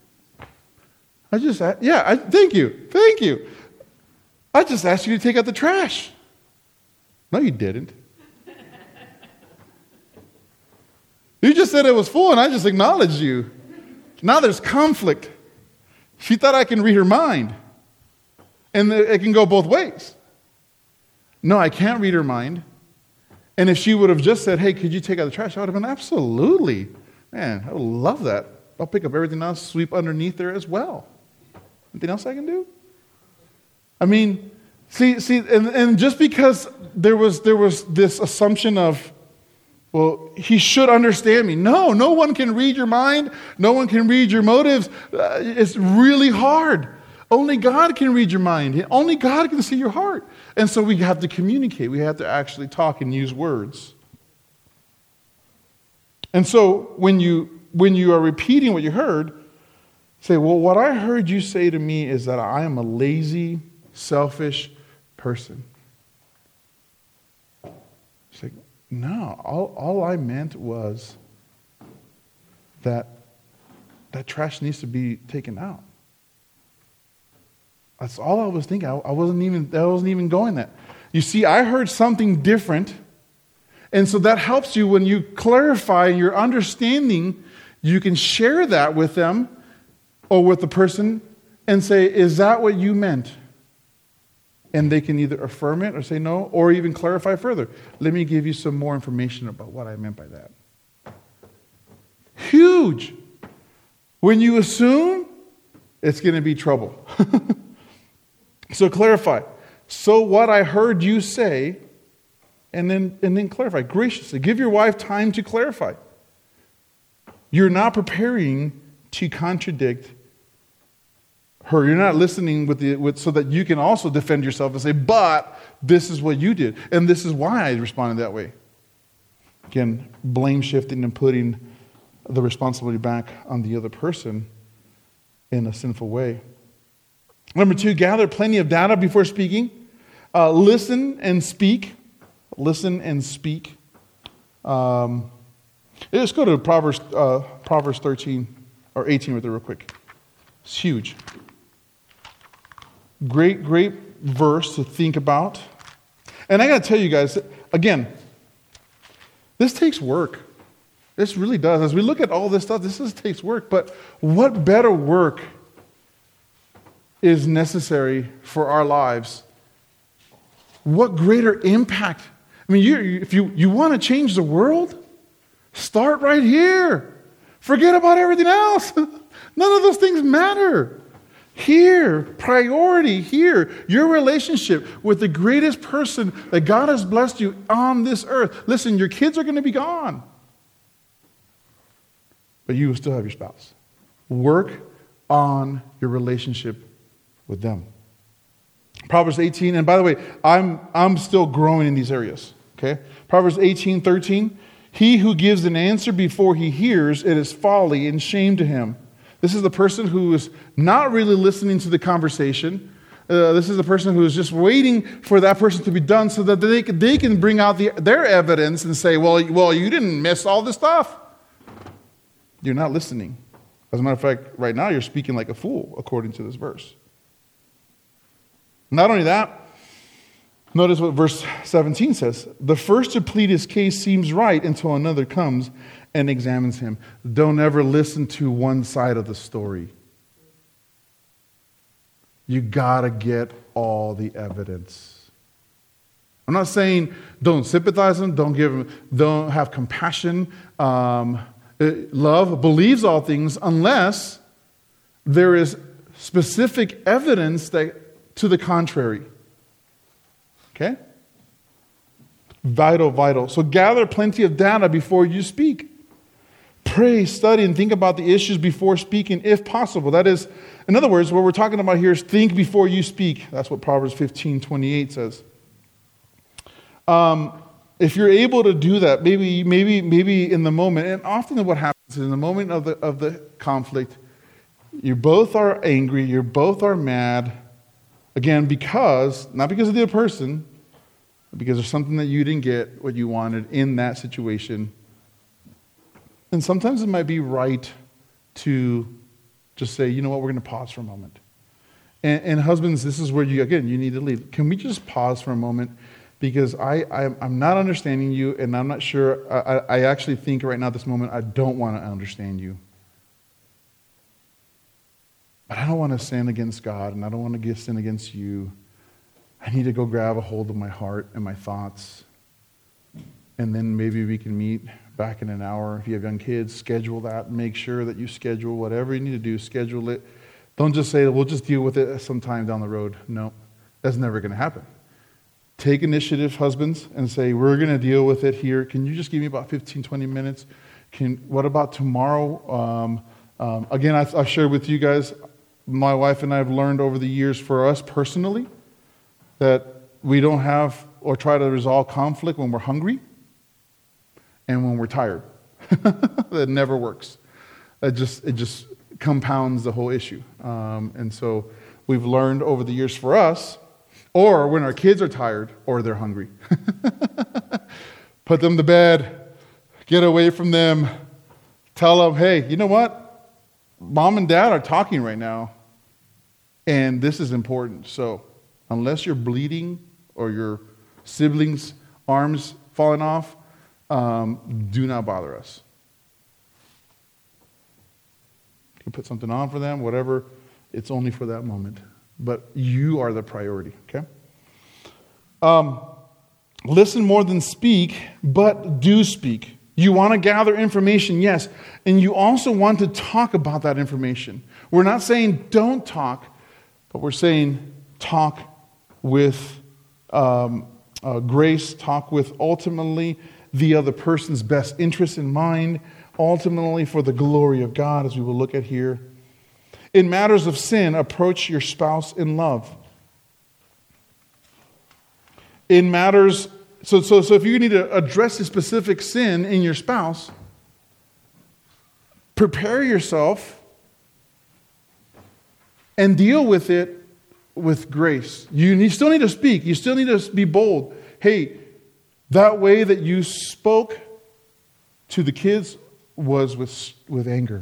thank you. I just asked you to take out the trash. No, you didn't. You just said it was full and I just acknowledged you. Now there's conflict. She thought I can read her mind. And it can go both ways. No, I can't read her mind. And if she would have just said, hey, could you take out the trash? I would have been, absolutely. Man, I would love that. I'll pick up everything else, sweep underneath there as well. Anything else I can do? I mean, see, and just because there was this assumption of, well, he should understand me. No one can read your mind. No one can read your motives. It's really hard. Only God can read your mind. Only God can see your heart. And so we have to communicate. We have to actually talk and use words. And so when you are repeating what you heard, say, well, what I heard you say to me is that I am a lazy, selfish person. It's like, no, all I meant was that trash needs to be taken out. That's all I was thinking. I wasn't even going that. You see, I heard something different, and so that helps you when you clarify your understanding. You can share that with them or with the person and say, is that what you meant? And they can either affirm it or say no, or even clarify further. Let me give you some more information about what I meant by that. Huge. When you assume, it's going to be trouble. So clarify. So what I heard you say, and then clarify graciously. Give your wife time to clarify. You're not preparing to contradict her. You're not listening so that you can also defend yourself and say, but this is what you did, and this is why I responded that way. Again, blame shifting and putting the responsibility back on the other person in a sinful way. Number 2, gather plenty of data before speaking. Listen and speak. Listen and speak. Let's go to Proverbs 13 or 18 with it real quick. It's huge. Great verse to think about. And I got to tell you guys, again, this takes work. This really does. As we look at all this stuff, takes work. But what better work is necessary for our lives? What greater impact? I mean, if you want to change the world, start right here. Forget about everything else. None of those things matter. Here, priority here, your relationship with the greatest person that God has blessed you on this earth. Listen, your kids are going to be gone, but you will still have your spouse. Work on your relationship with them. Proverbs 18, and by the way, I'm still growing in these areas. Okay, Proverbs 18:13. He who gives an answer before he hears, it is folly and shame to him. This is the person who is not really listening to the conversation. This is the person who is just waiting for that person to be done so that they can bring out their evidence and say, well, you didn't miss all this stuff. You're not listening. As a matter of fact, right now you're speaking like a fool, according to this verse. Not only that, notice what verse 17 says. The first to plead his case seems right until another comes and examines him. Don't ever listen to one side of the story. You gotta get all the evidence. I'm not saying don't sympathize them, don't have compassion. Love believes all things unless there is specific evidence to the contrary. Okay? Vital. So gather plenty of data before you speak. Pray, study, and think about the issues before speaking, if possible. That is, in other words, what we're talking about here is think before you speak. That's what Proverbs 15:28 says. If you're able to do that, maybe in the moment, and often what happens is in the moment of the conflict, you both are angry, you both are mad. Again, not because of the other person, but because there's something that you didn't get what you wanted in that situation. And sometimes it might be right to just say, you know what, we're going to pause for a moment. And husbands, this is where you need to lead. Can we just pause for a moment? Because I'm not understanding you, and I'm not sure. I actually think right now at this moment, I don't want to understand you. But I don't want to sin against God, and I don't want to sin against you. I need to go grab a hold of my heart and my thoughts. And then maybe we can meet back in an hour. If you have young kids, schedule that. Make sure that you schedule whatever you need to do, schedule it. Don't just say, we'll just deal with it sometime down the road. No, that's never going to happen. Take initiative, husbands, and say, we're going to deal with it here. Can you just give me about 15, 20 minutes? What about tomorrow? Again, I've shared with you guys, my wife and I have learned over the years for us personally that we don't have or try to resolve conflict when we're hungry and when we're tired. That never works. It just compounds the whole issue. And so we've learned over the years for us, or when our kids are tired or they're hungry, put them to bed, get away from them, tell them, hey, you know what? Mom and Dad are talking right now, and this is important. So unless you're bleeding or your siblings' arms falling off, do not bother us. You can put something on for them, whatever. It's only for that moment. But you are the priority, okay? Listen more than speak, but do speak. You want to gather information, yes. And you also want to talk about that information. We're not saying don't talk, but we're saying talk with grace, talk with ultimately the other person's best interest in mind, ultimately for the glory of God, as we will look at here. In matters of sin, approach your spouse in love. In matters, so if you need to address a specific sin in your spouse, prepare yourself and deal with it with grace. You still need to speak. You still need to be bold. Hey, that way that you spoke to the kids was with anger.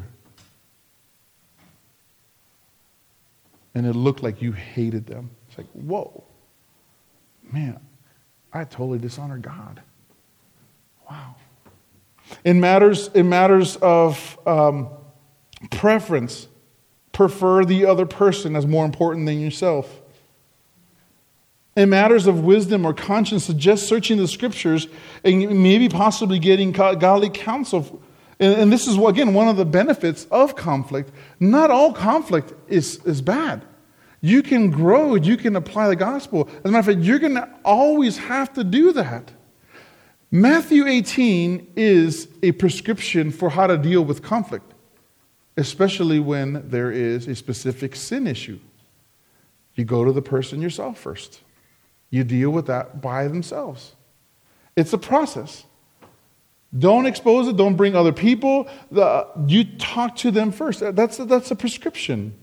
And it looked like you hated them. It's like, whoa, man, I totally dishonored God. Wow. In matters of preference, prefer the other person as more important than yourself. In matters of wisdom or conscience, suggest searching the scriptures and maybe possibly getting godly counsel. And this is, again, one of the benefits of conflict. Not all conflict is bad. You can grow. You can apply the gospel. As a matter of fact, you're going to always have to do that. Matthew 18 is a prescription for how to deal with conflict, especially when there is a specific sin issue. You go to the person yourself first. You deal with that by themselves. It's a process. Don't expose it. Don't bring other people. You talk to them first. That's a prescription.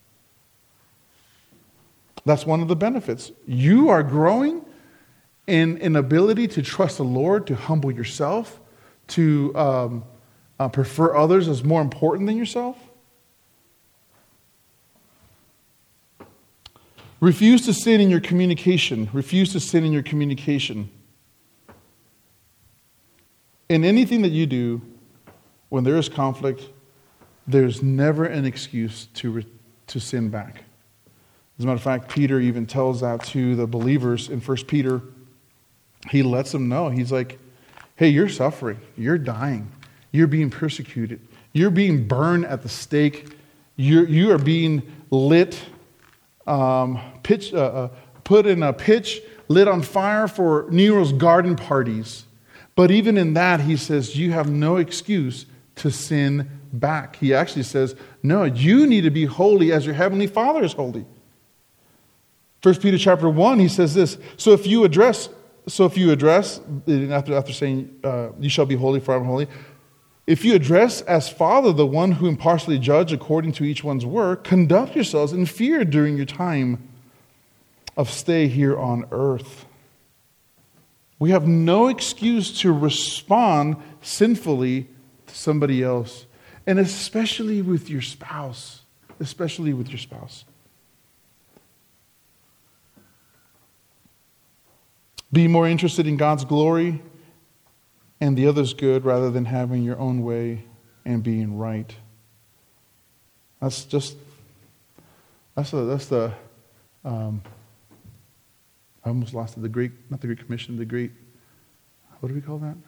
That's one of the benefits. You are growing in an ability to trust the Lord, to humble yourself, to prefer others as more important than yourself. Refuse to sin in your communication. Refuse to sin in your communication. In anything that you do, when there is conflict, there's never an excuse to sin back. As a matter of fact, Peter even tells that to the believers in 1 Peter. He lets them know. He's like, hey, you're suffering. You're dying. You're being persecuted. You're being burned at the stake. You are being lit, put in a pitch, lit on fire for Nero's garden parties. But even in that, he says, you have no excuse to sin back. He actually says, no, you need to be holy as your heavenly Father is holy. 1 Peter chapter 1, he says this, So if you address, after saying, you shall be holy for I am holy, if you address as Father the one who impartially judge according to each one's work, conduct yourselves in fear during your time of stay here on earth. We have no excuse to respond sinfully to somebody else, and especially with your spouse. Especially with your spouse. Be more interested in God's glory and the other's good rather than having your own way and being right. I almost lost it. Not the Great Commission, what do we call that?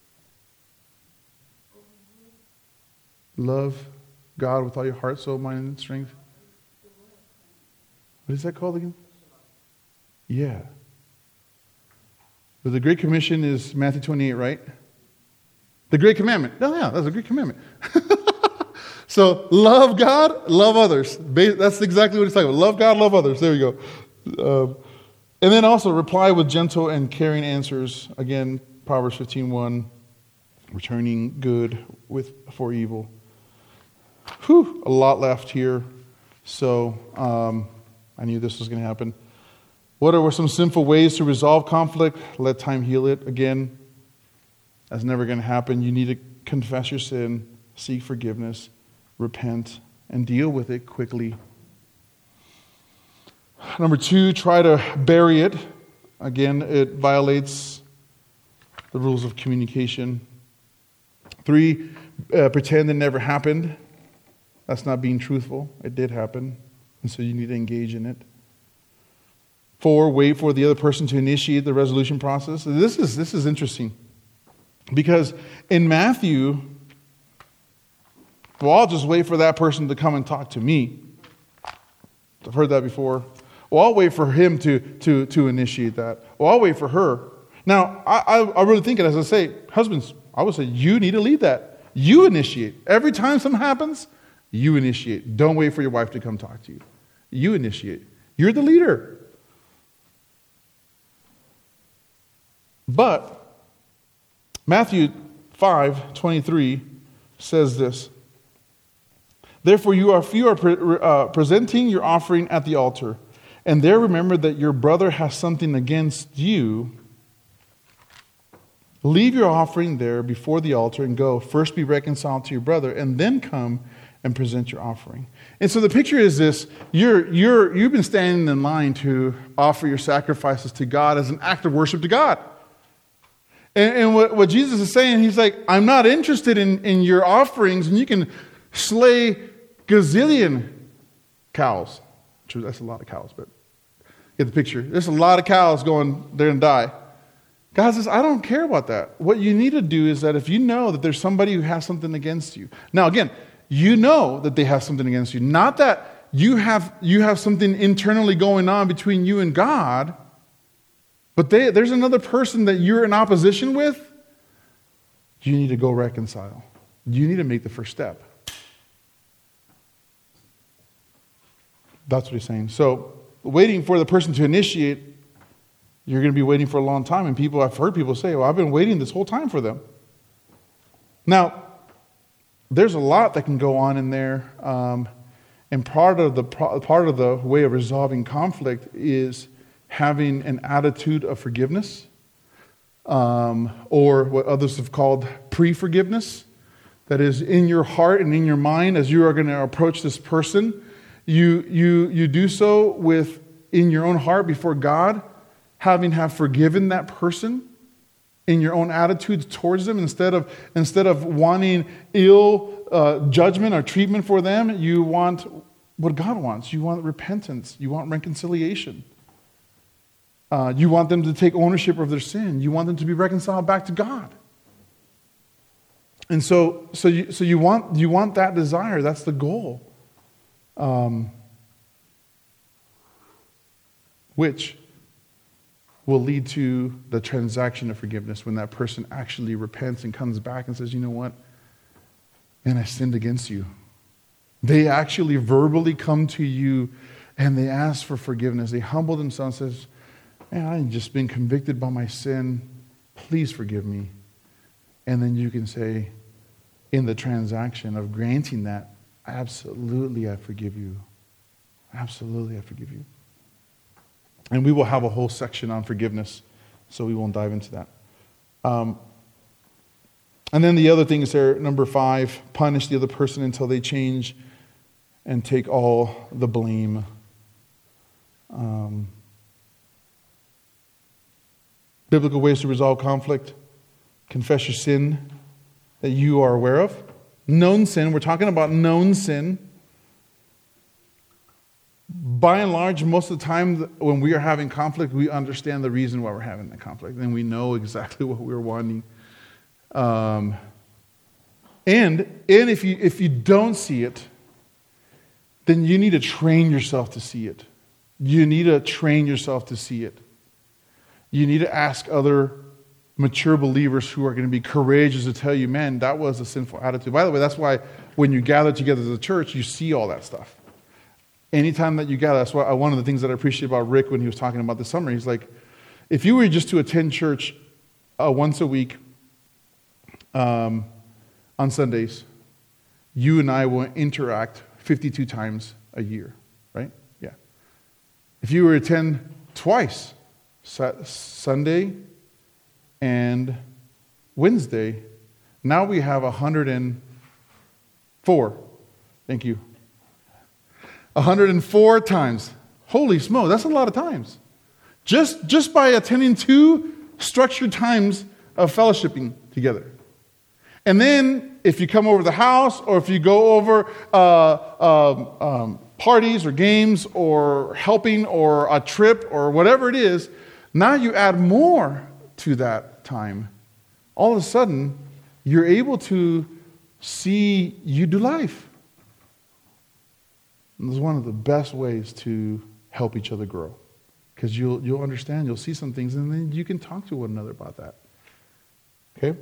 Love God with all your heart, soul, mind, and strength. What is that called again? Yeah. But the Great Commission is Matthew 28, right? The Great Commandment. Oh, yeah, that's a Great Commandment. So, love God, love others. That's exactly what he's talking about. Love God, love others. There we go. And then also reply with gentle and caring answers. Again, Proverbs 15:1, returning good for evil. Whew, a lot left here. So, I knew this was going to happen. What are some sinful ways to resolve conflict? Let time heal it. Again, that's never going to happen. You need to confess your sin, seek forgiveness, repent, and deal with it quickly. Number 2, try to bury it. Again, it violates the rules of communication. 3, pretend it never happened. That's not being truthful. It did happen, and so you need to engage in it. 4, wait for the other person to initiate the resolution process. This is interesting. Because in Matthew, well, I'll just wait for that person to come and talk to me. I've heard that before. Well, I'll wait for him to initiate that. Well, I'll wait for her. Now, I really think it as I say, husbands, I would say you need to lead that. You initiate. Every time something happens, you initiate. Don't wait for your wife to come talk to you. You initiate. You're the leader. But Matthew 5:23 says this. Therefore, if you are presenting your offering at the altar, and there remember that your brother has something against you, leave your offering there before the altar and go. First be reconciled to your brother, and then come and present your offering. And so the picture is this. You've been standing in line to offer your sacrifices to God as an act of worship to God. And what Jesus is saying, he's like, I'm not interested in your offerings, and you can slay gazillion cows. That's a lot of cows, but get the picture. There's a lot of cows going there and die. God says, I don't care about that. What you need to do is that if you know that there's somebody who has something against you. Now, again, you know that they have something against you. Not that you have something internally going on between you and God, but there's another person that you're in opposition with. You need to go reconcile. You need to make the first step. That's what he's saying. So, waiting for the person to initiate, you're going to be waiting for a long time. And I've heard people say, well, I've been waiting this whole time for them. Now, there's a lot that can go on in there, and part of the way of resolving conflict is having an attitude of forgiveness, or what others have called pre-forgiveness. That is, in your heart and in your mind, as you are going to approach this person, you do so with in your own heart before God, having forgiven that person in your own attitudes towards them, instead of wanting ill judgment or treatment for them. You want what God wants. You want repentance. You want reconciliation. You want them to take ownership of their sin. You want them to be reconciled back to God. And so you want that desire. That's the goal, which will lead to the transaction of forgiveness, when that person actually repents and comes back and says, you know what, man, I sinned against you. They actually verbally come to you and they ask for forgiveness. They humble themselves and says, man, I've just been convicted by my sin. Please forgive me. And then you can say, in the transaction of granting that, absolutely I forgive you. Absolutely I forgive you. And we will have a whole section on forgiveness, so we won't dive into that. And then the other thing is there, number 5, punish the other person until they change and take all the blame. Biblical ways to resolve conflict: confess your sin that you are aware of. Known sin, we're talking about known sin. By and large, most of the time when we are having conflict, we understand the reason why we're having that conflict, and we know exactly what we're wanting. And if you don't see it, then you need to train yourself to see it. You need to train yourself to see it. You need to ask other mature believers who are going to be courageous to tell you, man, that was a sinful attitude. By the way, that's why when you gather together as a church, you see all that stuff. Anytime that you gather, that's why one of the things that I appreciate about Rick when he was talking about this summer, he's like, if you were just to attend church once a week on Sundays, you and I will interact 52 times a year, right? Yeah. If you were to attend twice, Sunday and Wednesday, now we have 104. Thank you. 104 times. Holy smoke, that's a lot of times. Just by attending 2 structured times of fellowshipping together. And then if you come over to the house, or if you go over parties or games or helping or a trip or whatever it is, now you add more to that time. All of a sudden, you're able to see you do life. And this is one of the best ways to help each other grow, because you'll understand, you'll see some things, and then you can talk to one another about that. Okay?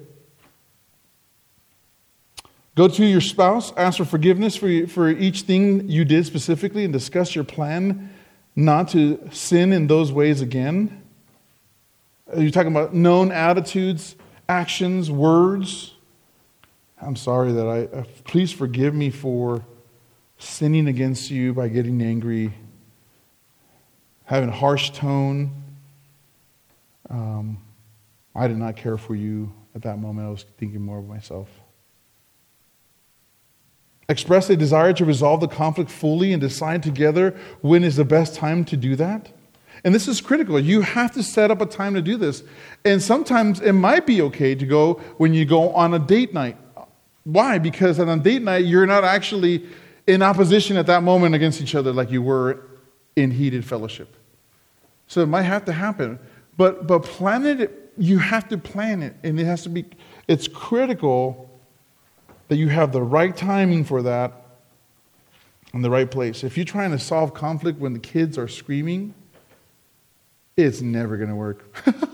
Go to your spouse, ask for forgiveness for each thing you did specifically, and discuss your plan not to sin in those ways again. You're talking about known attitudes, actions, words. I'm sorry that please forgive me for sinning against you by getting angry, having a harsh tone. I did not care for you at that moment. I was thinking more of myself. Express a desire to resolve the conflict fully and decide together when is the best time to do that. And this is critical. You have to set up a time to do this. And sometimes it might be okay to go when you go on a date night. Why? Because on a date night, you're not actually in opposition at that moment against each other like you were in heated fellowship. So it might have to happen. But plan it, you have to plan it. And it has to be, it's critical that you have the right timing for that in the right place. If you're trying to solve conflict when the kids are screaming, it's never going to work.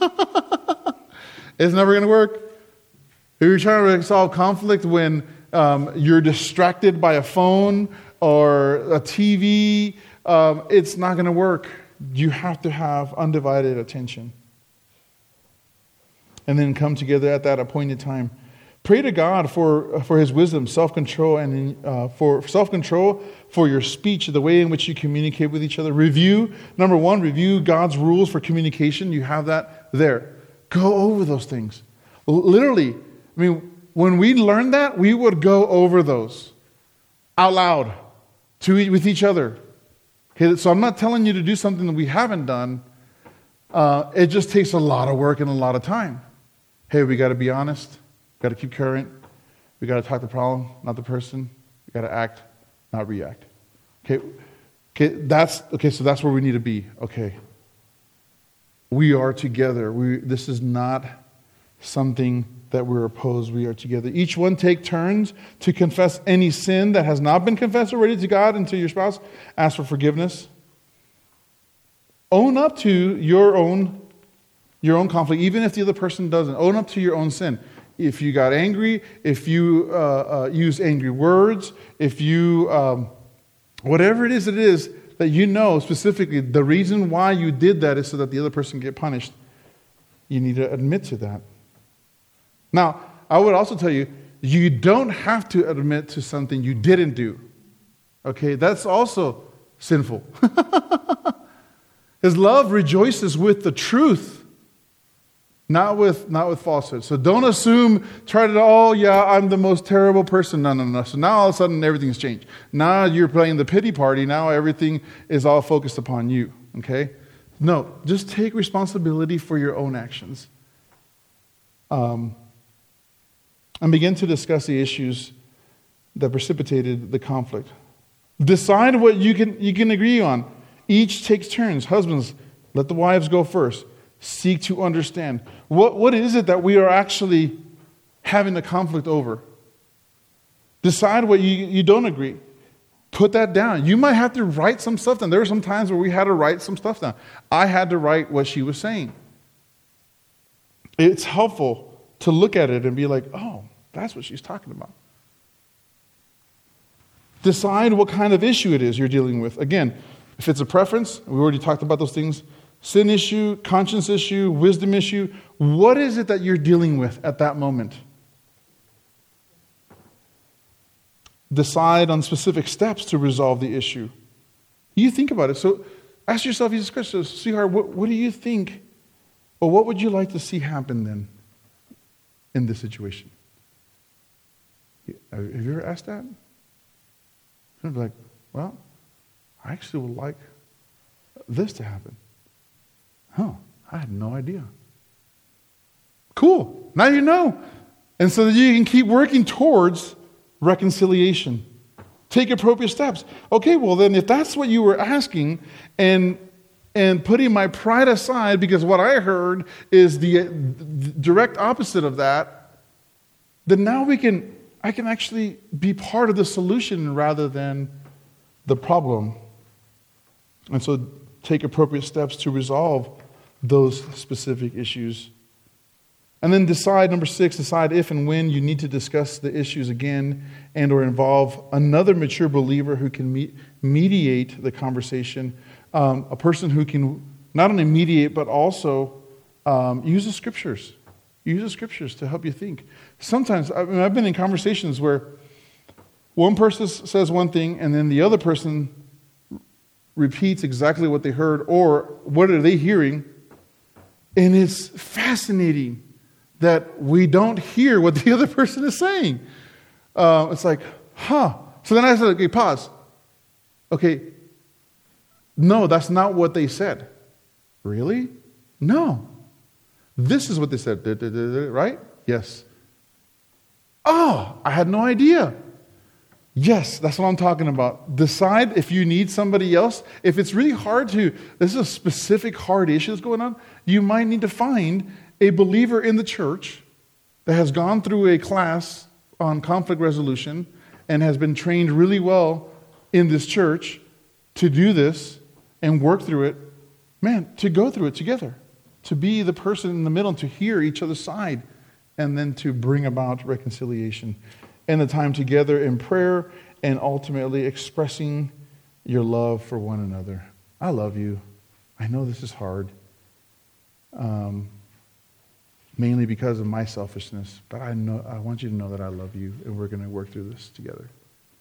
It's never going to work. If you're trying to solve conflict when you're distracted by a phone or a TV, it's not going to work. You have to have undivided attention. And then come together at that appointed time. Pray to God for His wisdom, self-control, and for self-control for your speech, the way in which you communicate with each other. Number one, review God's rules for communication. You have that there. Go over those things. Literally, I mean, when we learned that, we would go over those out loud with each other. Okay, so I'm not telling you to do something that we haven't done. It just takes a lot of work and a lot of time. Hey, we got to be honest. We got to keep current. We got to talk the problem, not the person. We got to act, not react. Okay. So that's where we need to be. Okay. We are together. This is not something that we're opposed. We are together. Each one take turns to confess any sin that has not been confessed already to God and to your spouse. Ask for forgiveness. Own up to your own conflict, even if the other person doesn't. Own up to your own sin. If you got angry, if you use angry words, if you, whatever it is that you know specifically, the reason why you did that is so that the other person get punished. You need to admit to that. Now, I would also tell you, you don't have to admit to something you didn't do. Okay, that's also sinful. His love rejoices with the truth. Not with falsehood. So don't assume, I'm the most terrible person. No. So now all of a sudden everything's changed. Now you're playing the pity party. Now everything is all focused upon you. Okay? No, just take responsibility for your own actions. And begin to discuss the issues that precipitated the conflict. Decide what you can agree on. Each takes turns. Husbands, let the wives go first. Seek to understand. What is it that we are actually having a conflict over? Decide what you don't agree. Put that down. You might have to write some stuff down. There were some times where we had to write some stuff down. I had to write what she was saying. It's helpful to look at it and be like, oh, that's what she's talking about. Decide what kind of issue it is you're dealing with. Again, if it's a preference, we already talked about those things. Sin issue, conscience issue, wisdom issue. What is it that you're dealing with at that moment? Decide on specific steps to resolve the issue. You think about it. So ask yourself these questions. Sweetheart, what do you think, or what would you like to see happen then in this situation? Have you ever asked that? You'd be like, well, I actually would like this to happen. Oh, I had no idea. Cool. Now you know. And so that you can keep working towards reconciliation. Take appropriate steps. Okay, well then if that's what you were asking and putting my pride aside because what I heard is the direct opposite of that, then now I can actually be part of the solution rather than the problem. And so take appropriate steps to resolve those specific issues. And then number 6, decide if and when you need to discuss the issues again and or involve another mature believer who can mediate the conversation. A person who can not only mediate but also use the scriptures. Use the scriptures to help you think. Sometimes, I've been in conversations where one person says one thing and then the other person repeats exactly what they heard or what are they hearing. And it's fascinating that we don't hear what the other person is saying. It's like, huh. So then I said, okay, pause. Okay, no, that's not what they said. Really? No. This is what they said, right? Yes. Oh, I had no idea. Yes, that's what I'm talking about. Decide if you need somebody else. If it's really hard this is a specific hard issue that's going on, you might need to find a believer in the church that has gone through a class on conflict resolution and has been trained really well in this church to do this and work through it. Man, to go through it together. To be the person in the middle, to hear each other's side, and then to bring about reconciliation. And the time together in prayer, and ultimately expressing your love for one another. I love you. I know this is hard. mainly because of my selfishness, but I want you to know that I love you, and we're going to work through this together.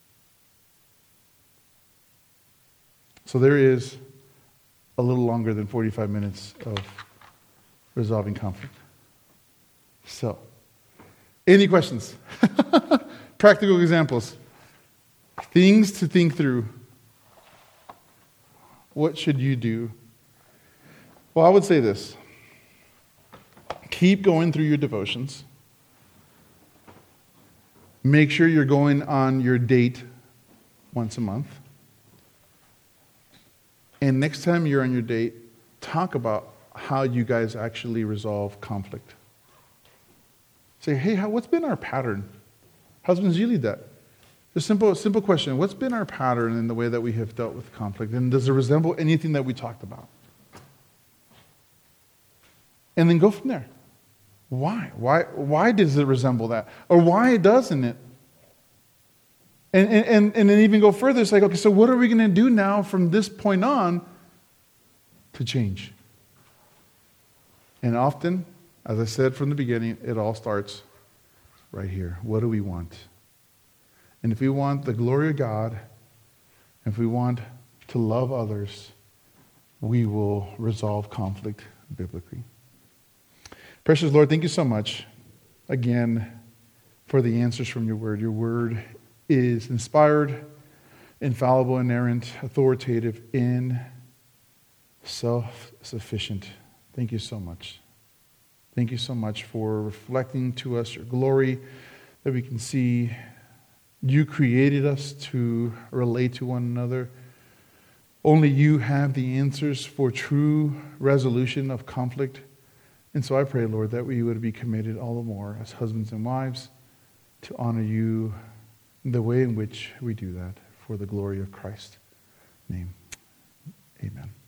So there is a little longer than 45 minutes of resolving conflict. So, any questions? Practical examples. Things to think through. What should you do? Well, I would say this. Keep going through your devotions. Make sure you're going on your date once a month. And next time you're on your date, talk about how you guys actually resolve conflict. Say, hey, what's been our pattern? Husbands, you lead that. Just simple question. What's been our pattern in the way that we have dealt with conflict? And does it resemble anything that we talked about? And then go from there. Why? Why does it resemble that? Or why doesn't it? And then even go further. It's like, okay, so what are we going to do now from this point on to change? And often, as I said from the beginning, it all starts right here. What do we want? And if we want the glory of God, if we want to love others, we will resolve conflict biblically. Precious Lord, thank you so much, again, for the answers from your word. Your word is inspired, infallible, inerrant, authoritative, and self-sufficient. Thank you so much. Thank you so much for reflecting to us your glory, that we can see you created us to relate to one another. Only you have the answers for true resolution of conflict. And so I pray, Lord, that we would be committed all the more as husbands and wives to honor you in the way in which we do that for the glory of Christ's name. Amen.